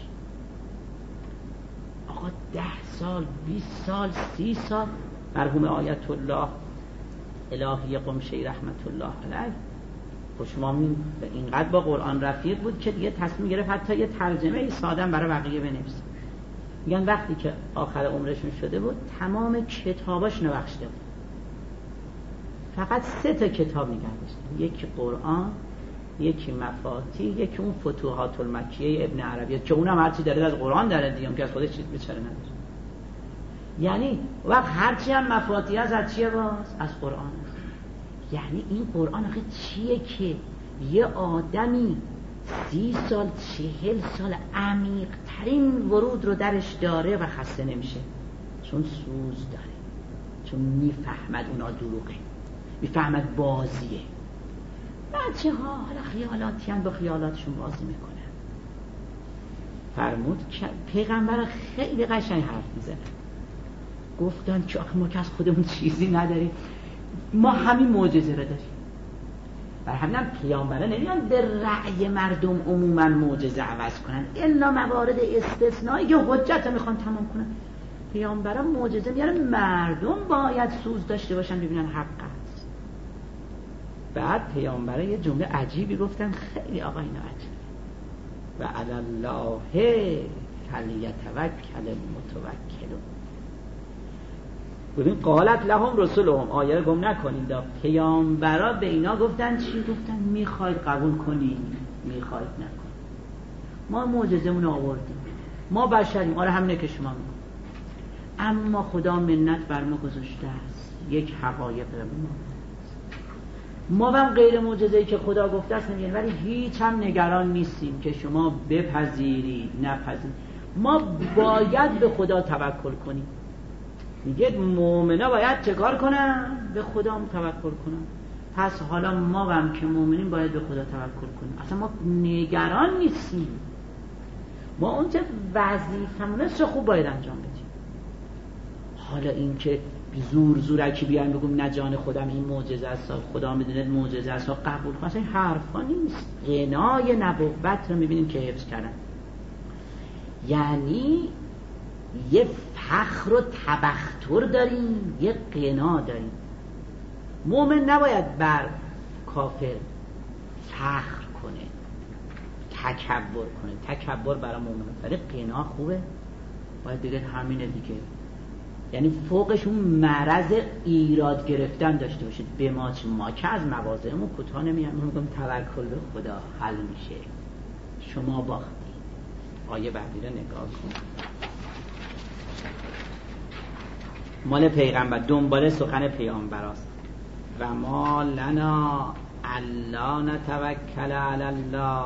آقا ده سال، بیست سال، سی سال مرحوم آیت الله الهی قمشی رحمت الله علیه خوشمامین اینقدر با قرآن رفیق بود که دیگه تصمیم گرفت حتی یه ترجمه ساده برای بقیه بنویسه. میگن وقتی که آخر عمرشون شده بود تمام کتاباش نوشته بود، فقط سه تا کتاب نگه داشتن، یکی قرآن، یکی مفاتیح، یکی اون فتوحات المکیه ابن عربی که اونم هرچی داره از قرآن داره دیگه، که از خودش چیز بیچاره نداره. یعنی وقت هرچی هم مفاتیح از چیه باز؟ از قرآن. یعنی این قرآن آخه چیه که یه آدمی سی سال چهل سال عمیق ترین ورود رو درش داره و خسته نمیشه، چون سوز داره، چون میفهمد اونا دروغه، میفهمد بازیه. بچه ها حالا خیالاتی هم به خیالاتشون بازی میکنن. فرمود که پیغمبر خیلی قشنگ حرف میزنه، گفتن که آخه ما که از خودمون چیزی نداریم، ما همین معجزه رو داریم. برای همین هم پیامبران نمیان به رأی مردم عموما معجزه عوض کنن، الا موارد استثنایی که حجت میخوان تمام کنن. پیامبران معجزه میارن، مردم باید سوز داشته باشن ببینن حق است. بعد پیامبران یه جمله عجیبی گفتن، خیلی آقا اینا عجیبه، و علی الله فلیتوکل المتوکلون. ببین قالت لهم رسولهم، آیه رو گم نکنید، پیامبرا به اینا گفتن چی؟ گفتن میخواید قبول کنید، میخواید نکنید، ما معجزه‌مون رو آوردیم، ما بشریم، آره همینه که شما میگید، اما خدا منت بر ما گذاشته است، یک حقایق ما ما هم غیر معجزه‌ای که خدا گفته است نمیگیم، ولی هیچ هم نگران نیستیم که شما بپذیرید نپذیرید، ما باید به خدا توکل کنیم. میگه مؤمنا باید چه کار کنن؟ به خدا توکل کنن. پس حالا ما هم که مؤمنین باید به خدا توکل کنیم، اصلا ما نگران نیستیم، ما اون چه وظیفمونه چه خوب باید انجام بدیم. حالا این که زور زورکی بیان بگم نه جان خودم این معجزه است، خدا میدونه معجزه است قبول کن، اصلا این حرفا نیست. غنای نبوت رو میبینیم که حفظ کردن، یعنی یه فخر و تبختر داریم، یه غنا داریم. مومن نباید بر کافر فخر کنه، تکبر کنه، تکبر برای مومن، ولی غنا خوبه، باید بگه همینه دیگه. یعنی فوقش اون مرض ایراد گرفتن داشته باشید، به ما چه، ما که از مواضعمون کوتاه نمیام، میگم توکل به خدا حل میشه، شما باختی. آیه بعدی رو نگاه کن، مال پیغمبر، دنبال سخن پیامبراست. و ما لنا الا نتوکل علی الله،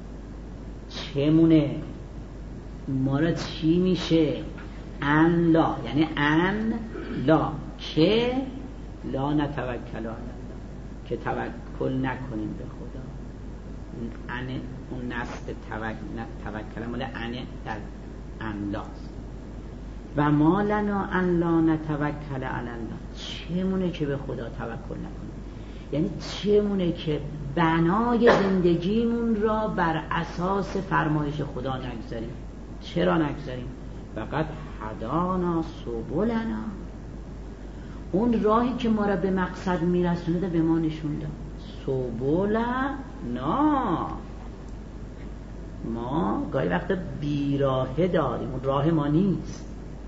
چمونه ما را چی میشه؟ ان لا، یعنی ان لا، که لا نتوکل علی الله، که توکل نکنیم به خدا. ان اون نصب توکل مال ان در ان لاست. و ما لنا ان لا نتوکل علی الله، چمونه که به خدا توکل نکنیم؟ یعنی چمونه که بنای زندگیمون را بر اساس فرمایش خدا نگذاریم. چرا نگذاریم؟ فقط هدانا سبلنا، اون راهی که ما را به مقصد میرسونه به ما نشون داد. سبولا نا، ما گاهی وقتا بیراهه داریم، اون راه ما نیست.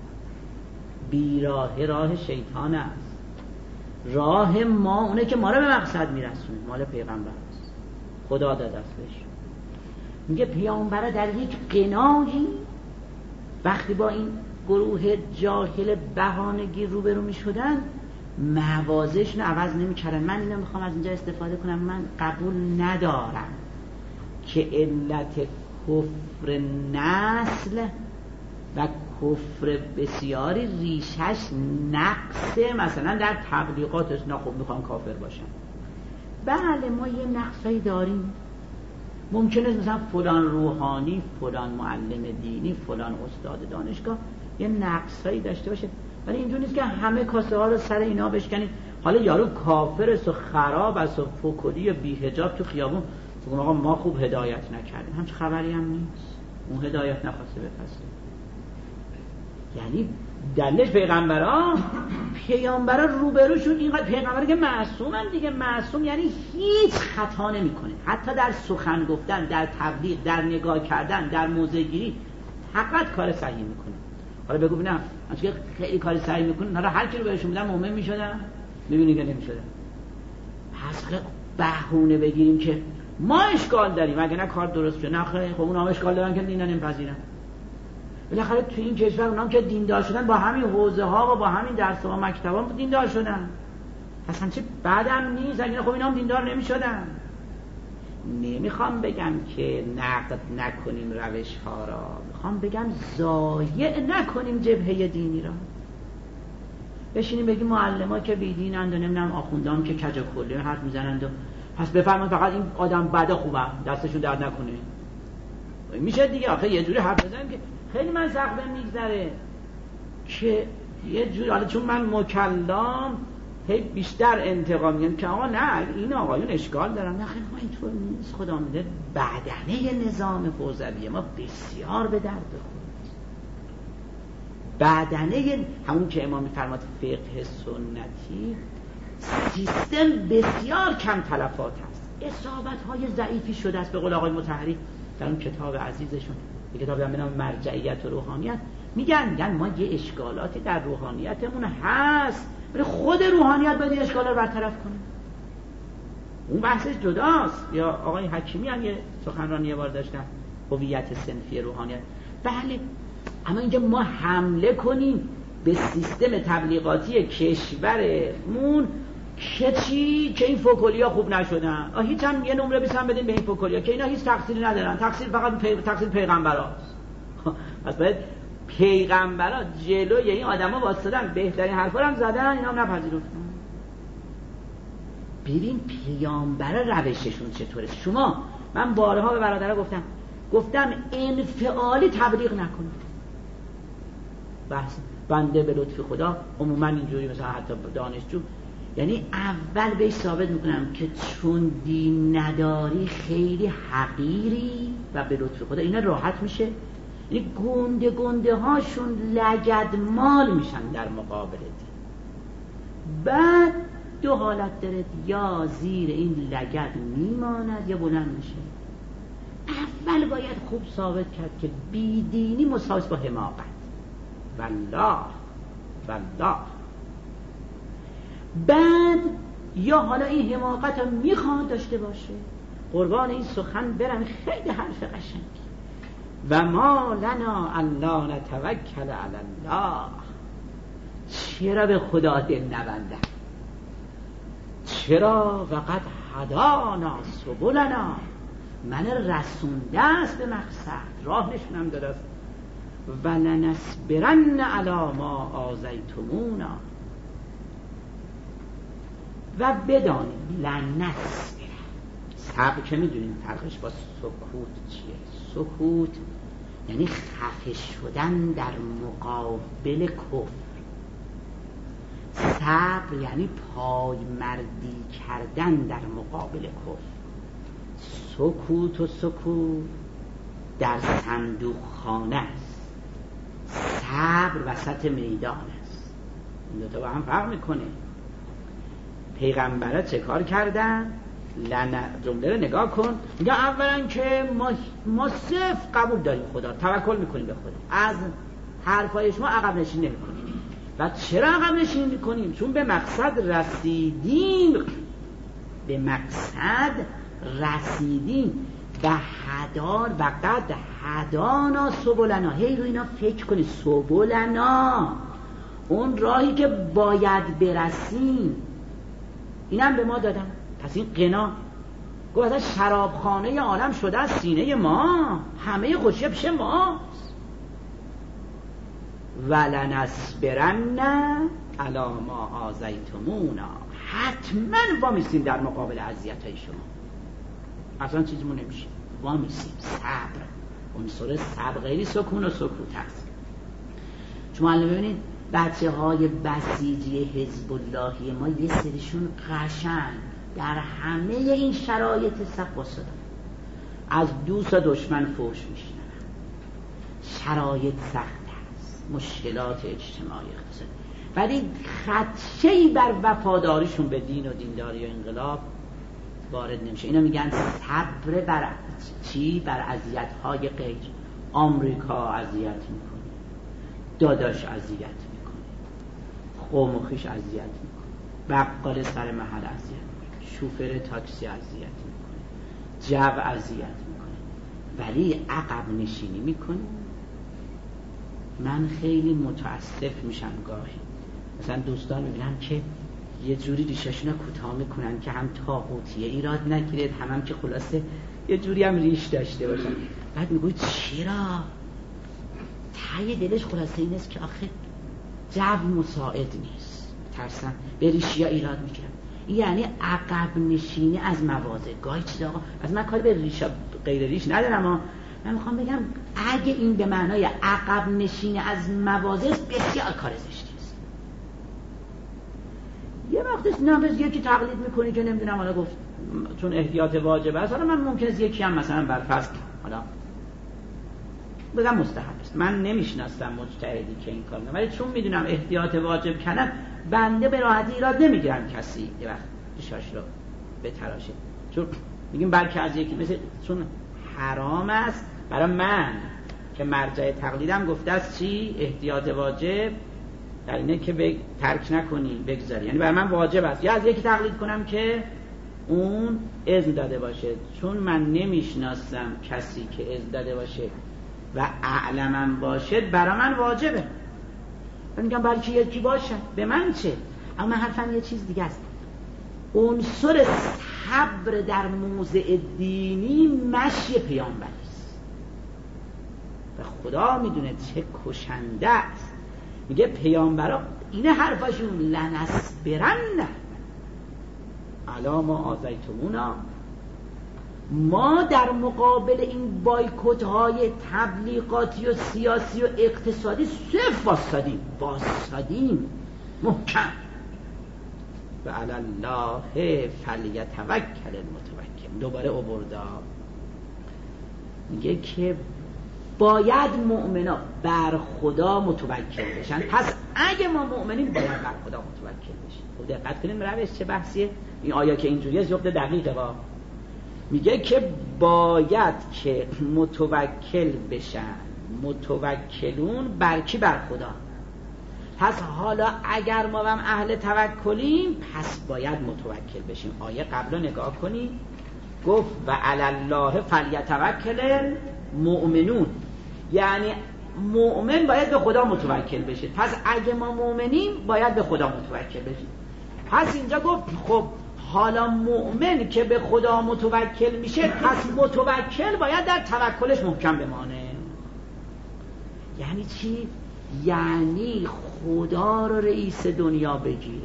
بیراهه راه شیطان است، راه ما اونه که ما را به مقصد میرسونه، مال پیغمبر است، خدا داده است بهش. میگه پیامبر در یک قناعی وقتی با این گروه جاهل بهانه‌گیر روبرو میشدن موازشون رو عوض نمی‌کردن. من اینو میخوام از اینجا استفاده کنم، من قبول ندارم که علت کفر نسل و کفر بسیاری ریشش نقصه مثلا در تبلیغاتش. نه خب میخوان کافر باشن. بله ما یه نقصایی داریم، ممکنه مثلا فلان روحانی، فلان معلم دینی، فلان استاد دانشگاه یه نقصایی داشته باشه، ولی اینجور نیست که همه کاسه ها رو سر اینا بشکنید. حالا یارو کافر است و خراب است و فکلی و بی حجاب تو خیابون، بگم آقا ما خوب هدایت نکردیم، همچه خبری هم نیست، اون هدایت نخواسته بپسه. یعنی دلش پیغمبران پیغمبران روبروشون اینقدر پیغمبر که معصومن دیگه. معصوم یعنی هیچ خطا نمیکنه، حتی در سخن گفتن، در تبلیغ، در نگاه کردن، در موضع گیری فقط کار صحیح میکنه. حالا بگو ببینم اگه خیلی کار صحیح میکنه، حالا هر کی رو بهشون میدن مؤمن میشدن؟ میبینی که نمیشدن. پس حالا بهونه بگیریم که ما اشکال داریم، اگه نه کار درست شد. نه خب اونها اشکال دارن که دینا نمیپذیرن. بالاخره تو این کشور اونام که دیندار شدن با همین حوزه ها و با همین درس ها و مکتبا دیندار شدن. اصلا چه بعدم نیست، اگه خب اینا هم دیندار نمیشدن. نمیخوام بگم که نقد نکنیم روش ها را، میخوام بگم ضایع نکنیم جبهه دینی را. بشینیم بگیم معلم ها که بیدینند و نمیدونم آخوندام که کج و کله حرف میزنند و پس بفرمایید فقط این آدم بده خوبه دستشون درد نکنه. میشه دیگه. آخه یه جوری حرف بزنیم که خیلی من سخت میگذره که یه جوری، حالا چون من مکلم هی بیشتر انتقام میگم که آقا نه این آقایون اشکال دارن. نه خیلی ما اینطور نیست. خدا میده بدنه نظام حوزوی ما بسیار به درد بخورد. بدنه همون که امام میفرماد فقه سنتی سیستم بسیار کم تلفات هست، اصابت های ضعیفی شده است. به قول آقای مطهری در اون کتاب عزیزشون، یه کتاب به نام مرجعیت و روحانیت، میگن میگن ما یه اشکالاتی در روحانیتمون هست، ولی خود روحانیت باید اشکالا رو برطرف کنه. اون بحثش جداست. یا آقای حکیمی هم یه سخنرانی یه بار داشتن، هویت صنفی روحانیت. بله، اما اینجا ما حمله کنیم به سیستم تبلیغاتی کشورمون که چی؟ که این فوکولیا خوب نشدن. آه هیچ هم یه نمره بیسن بدیم به این فوکولیا که اینا هیچ تقصیری ندارن، تقصیر فقط پی... تقصیر پیغمبراست. پس باید پیغمبرا جلوی این آدما واسطن، بهترین حرفا هم زدن، اینا هم نپذیرفتن. ببین پیامبرا روششون چطوره. شما من بارها به برادرها گفتم گفتم انفعالی تبلیغ نکنید. بحث بنده به لطف خدا عموما اینجوری، مثلا حتی دانشجو، یعنی اول بهش ثابت میکنم که چون دین نداری خیلی حقیری و به لطف خدا اینا راحت میشه. یعنی گنده گنده هاشون لگد مال میشن در مقابل دین. بعد دو حالت داره، یا زیر این لگد میماند یا بلند میشه. اول باید خوب ثابت کرد که بیدینی مساوی با حماقت. والله والله. بعد یا حالا این حماقت رو میخواد داشته باشه، قربان این سخن برم، خیلی حرف قشنگی. و ما لنا الا نتوکل علی الله. چرا به خدا دل نبندن؟ چرا وقد هدانا سبلنا، من رسونده است به مقصد، راه نشونم داده است. و لنصبرن علی ما آذیتمونا. و بدانیم لنصبر، صبر که میدونیم فرقش با سکوت چیه. سکوت یعنی خفه شدن در مقابل کفر. صبر یعنی پایمردی کردن در مقابل کفر. سکوت و سکوت در صندوق خانه است، صبر وسط میدان است. این دوتا با هم فرق میکنه. پیغمبرها چه کار کردن؟ جمله رو نگاه کن، میگه اولا که ما ما صرف قبول داریم خدا، توکل میکنیم به خدا، از حرفای شما عقب نشینی نمیکنیم. و چرا عقب نشینی میکنیم؟ چون به مقصد رسیدیم، به مقصد رسیدیم و هدار و قد هدانا سبلنا. هی رو اینا فکر کنید، سبلنا اون راهی که باید برسیم اینم به ما دادن. پس این قنا گفت اصلا شرابخانه عالم شده از سینه ما، همه خوشی پیش ماست. ولنصبرن علی ما آذیتمونا، حتما وامیستیم در مقابل اذیت‌های شما، اصلا چیزمون نمیشه، وامیستیم. صبر، عنصر صبر غیری سکون و سکوت هست. شما الان ببینید بچه های بسیجی حزب اللهی ما یه سریشون قشنگ در همه این شرایط سخت واسطه از دوست و دشمن فوش میشنن، شرایط سخت هست، مشکلات اجتماعی اقتصادی، ولی خدشه‌ای بر وفاداریشون به دین و دینداری و انقلاب وارد نمیشه. اینا میگن صبر بر چی؟ بر اذیت‌های غیر. آمریکا اذیت میکنه، داداش اذیت میکنه، قوم و خویش اذیت میکنه، بقال سر محل اذیت میکنه، شوفر تاکسی اذیت میکنه، جو اذیت میکنه، ولی عقب نشینی میکنه. من خیلی متاسف میشم گاهی، مثلا دوستان میبینم که یه جوری ریششون کوتاه میکنن که هم طاغوتیه ایراد نگیرد، هم هم که خلاصه یه جوری هم ریش داشته باشن. بعد میگوید چرا؟ ته دلش خلاصه این است که آخه جو مساعد نیست، ترسن به ریشی ها ایراد میگیرن. یعنی عقب نشینی از مواضع. گاهی چیز آقا از من کاری به ریش غیر ریش ندارم، اما من میخوام بگم اگه این به معنای عقب نشینی از مواضع بسیار کار زشتی است. یه وقت نامز یکی تقلید میکنی که نمیدونم حالا گفت چون احتیاط واجب است، حالا من ممکنه از یکی هم مثلا بر فرض حالا بگم مستحب است، من نمیشناسم مجتهدی که این کار کنه، ولی چون میدونم احتیاط واجب کردن بنده به راحتی ایراد نمیگیرم کسی یه وقت ریشاش رو بتراشه، چون میگیم بلکه از یکی مثل چون حرام است برای من که مرجع تقلیدم گفته است چی؟ احتیاط واجب در اینه که بگ... ترک نکنی بگذاری، یعنی برای من واجب است یا از یکی تقلید کنم که اون اذن داده باشه، چون من نمیشناسم کسی که اذن داده باشه و اعلمم باشه برای من واجبه. من میگم بلکه یکی باشه به من چه، اما حرفم یه چیز دیگه است. عنصر صبر در موضع دینی مشی پیامبری است و خدا میدونه چه کشنده است. میگه پیامبرا اینه حرفاشون لنصبرن علی ما آذیتمونا، ما در مقابل این بایکوت های تبلیغاتی و سیاسی و اقتصادی صرف واسادیم واسادیم محکم. و علی الله فلیتوکل المتوکل. دوباره آوردا میگه که باید مؤمنا بر خدا متوکل بشن. پس اگه ما مؤمنیم باید بر خدا متوکل بشیم. خب دقت کنیم روش چه بحثیه این آیه که اینجوریه، ذوق دقیقه وا میگه که باید که متوکل بشن. متوکلون بر کی؟ بر خدا. پس حالا اگر ما هم اهل توکلیم پس باید متوکل بشیم. آیه قبل رو نگاه کنید، گفت و علی الله فلیتوکل المؤمنون، یعنی مؤمن باید به خدا متوکل بشه. پس اگه ما مؤمنیم باید به خدا متوکل بشیم. پس اینجا گفت خب حالا مؤمن که به خدا متوکل میشه پس متوکل باید در توکلش محکم بمانه. یعنی چی؟ یعنی خدا رو رئیس دنیا بگیره،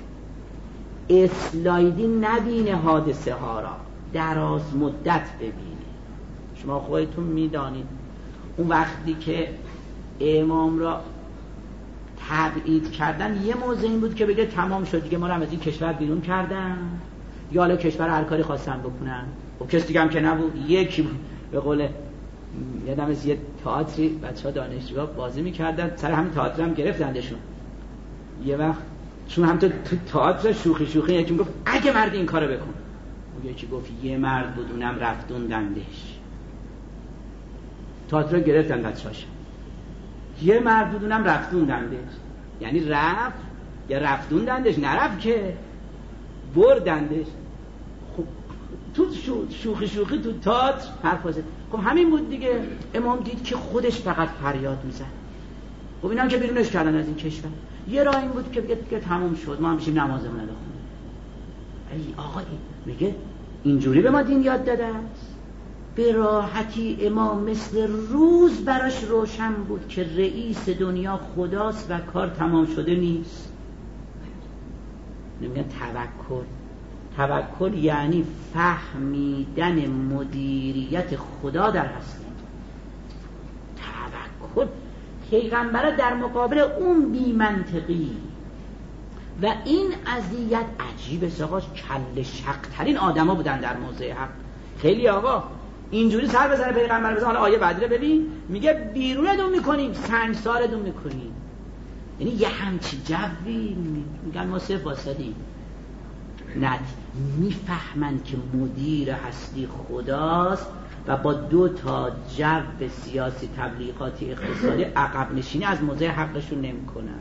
اسلایدی نبینه، حادثه ها را دراز مدت ببینه. شما خودتون میدانید اون وقتی که امام را تبعید کردن یه موضع این بود که بگه تمام شد دیگه، ما رو از این کشور بیرون کردن، یا حالا کشور هر کاری خواستن بکنن. خب کس دیگه هم که نبود، یکی بود. به قول یادم از یه تئاتری بچه‌ها دانشجوها بازی می‌کردن، سر همین تئاتر هم گرفتندشون. یه وقت چون هم تو تئاتر شوخی شوخی یکی میگفت اگه مرد این کارو بکن، یکی گفت یه مرد بود اونم رفتوندندش. تئاتر گرفتن بچه‌هاش. یه مرد بود اونم رفتوندندش، یعنی رفت یا رفتوندندش، نرفت که بردندش. خب تو شوخی شوخی تو تئاتر حرف واسه خب همین بود دیگه. امام دید که خودش فقط فریاد میزن. خب اینا که بیرونش کردن از این کشور. یه راه این بود که بگه دیگه تموم شد، ما هم میشیم نمازمون رو بخونیم. ای آقا میگه اینجوری به ما دین یاد داده است. به راحتی امام مثل روز براش روشن بود که رئیس دنیا خداست و کار تمام شده نیست. نمیگن توکل. توکل یعنی فهمیدن مدیریت خدا در هستی. توکل پیغمبر در مقابل اون بی منطقی و این اذیت عجیبه. آقا کل شق‌ترین آدما بودن در موضع حق. خیلی آقا اینجوری سر بزنه پیغمبر بزنه. حالا آیه بعدی رو ببین، میگه بیرونتون میکنیم، سنگسارتون میکنیم. یعنی یه همچی جوی میگن ما صرف واسدیم. نه، میفهمن که مدیر هستی خداست و با دو تا جو سیاسی تبلیغاتی اقتصادی عقب نشینی از موضع حقشون نمیکنن.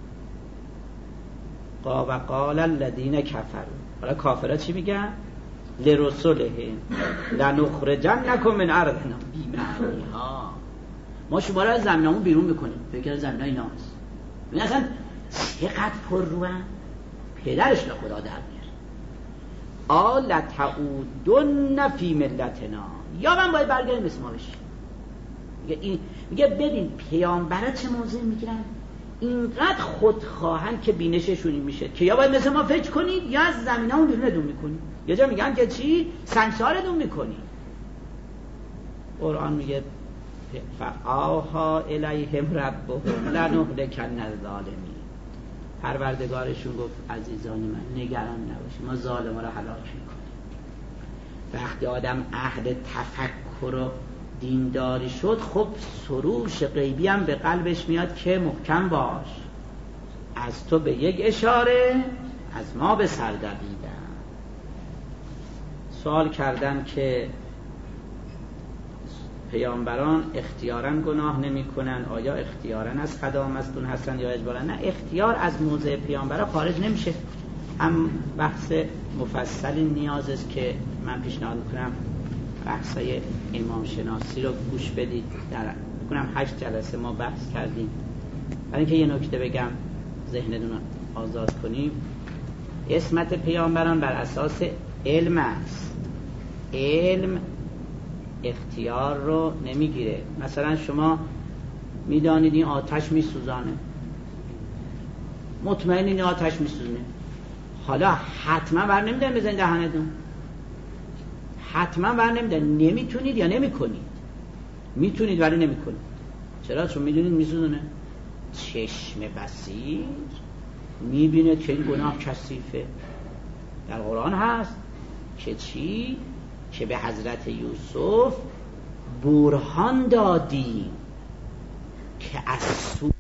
قا و قال الذین کفروا. حالا کافرها چی میگن؟ لرسولهم لنخرجنکم من ارضنا. بی‌معنی ها. ما شما را از زمینمون بیرون میکنیم. فکر زمین های ناست. ببین اصلا چقدر پر روان. پدرش به خدا در میاره. آل تعودن فی ملتنا. یا من باید برگردیم مثل ما بشیم. میگه این میگه ببین پیامبرا چه موضوع میگیرن، اینقدر خودخواهن که بینششون این میشه که یا باید مثل ما فکر کنید یا از زمینمون بیرونتون میکنید. یه جا میگن که چی؟ سنگسارتون میکنید. قرآن میگه فآها الیهم ربهم لنهلکن الظالمین. پروردگارشون گفت عزیزان من نگران نباشید، ما ظالما رو هلاک میکنیم. وقتی آدم اهل تفکر و دینداری شد، خب سروش غیبی هم به قلبش میاد که محکم باش، از تو به یک اشاره از ما به سر دویدن. سوال کردن که پیامبران اختیاراً گناه نمی کنن، آیا اختیاراً از خدا مستون هستن یا اجباراً؟ نه، اختیار از موضع پیامبران خارج نمیشه. هم بحث مفصلی نیاز است که من پیشنهاد میکنم بحثای امام شناسی رو گوش بدید. در کنم هشت جلسه ما بحث کردیم. برای اینکه یه نکته بگم ذهنتون رو آزاد کنیم، اسمت پیامبران بر اساس علم است. علم اختیار رو نمیگیره. مثلا شما میدانید این آتش میسوزانه، مطمئن این آتش میسوزونه، حالا حتما بر نمیدن بزنید دهنتون، حتما بر نمیدن. نمیتونید یا نمیکنید؟ میتونید ولی نمیکنید. چرا؟ چون میدونید میسوزونه. چشم بصیر میبینه که این گناه کثیفه. در قرآن هست که چی؟ که به حضرت یوسف برهان دادی که از سو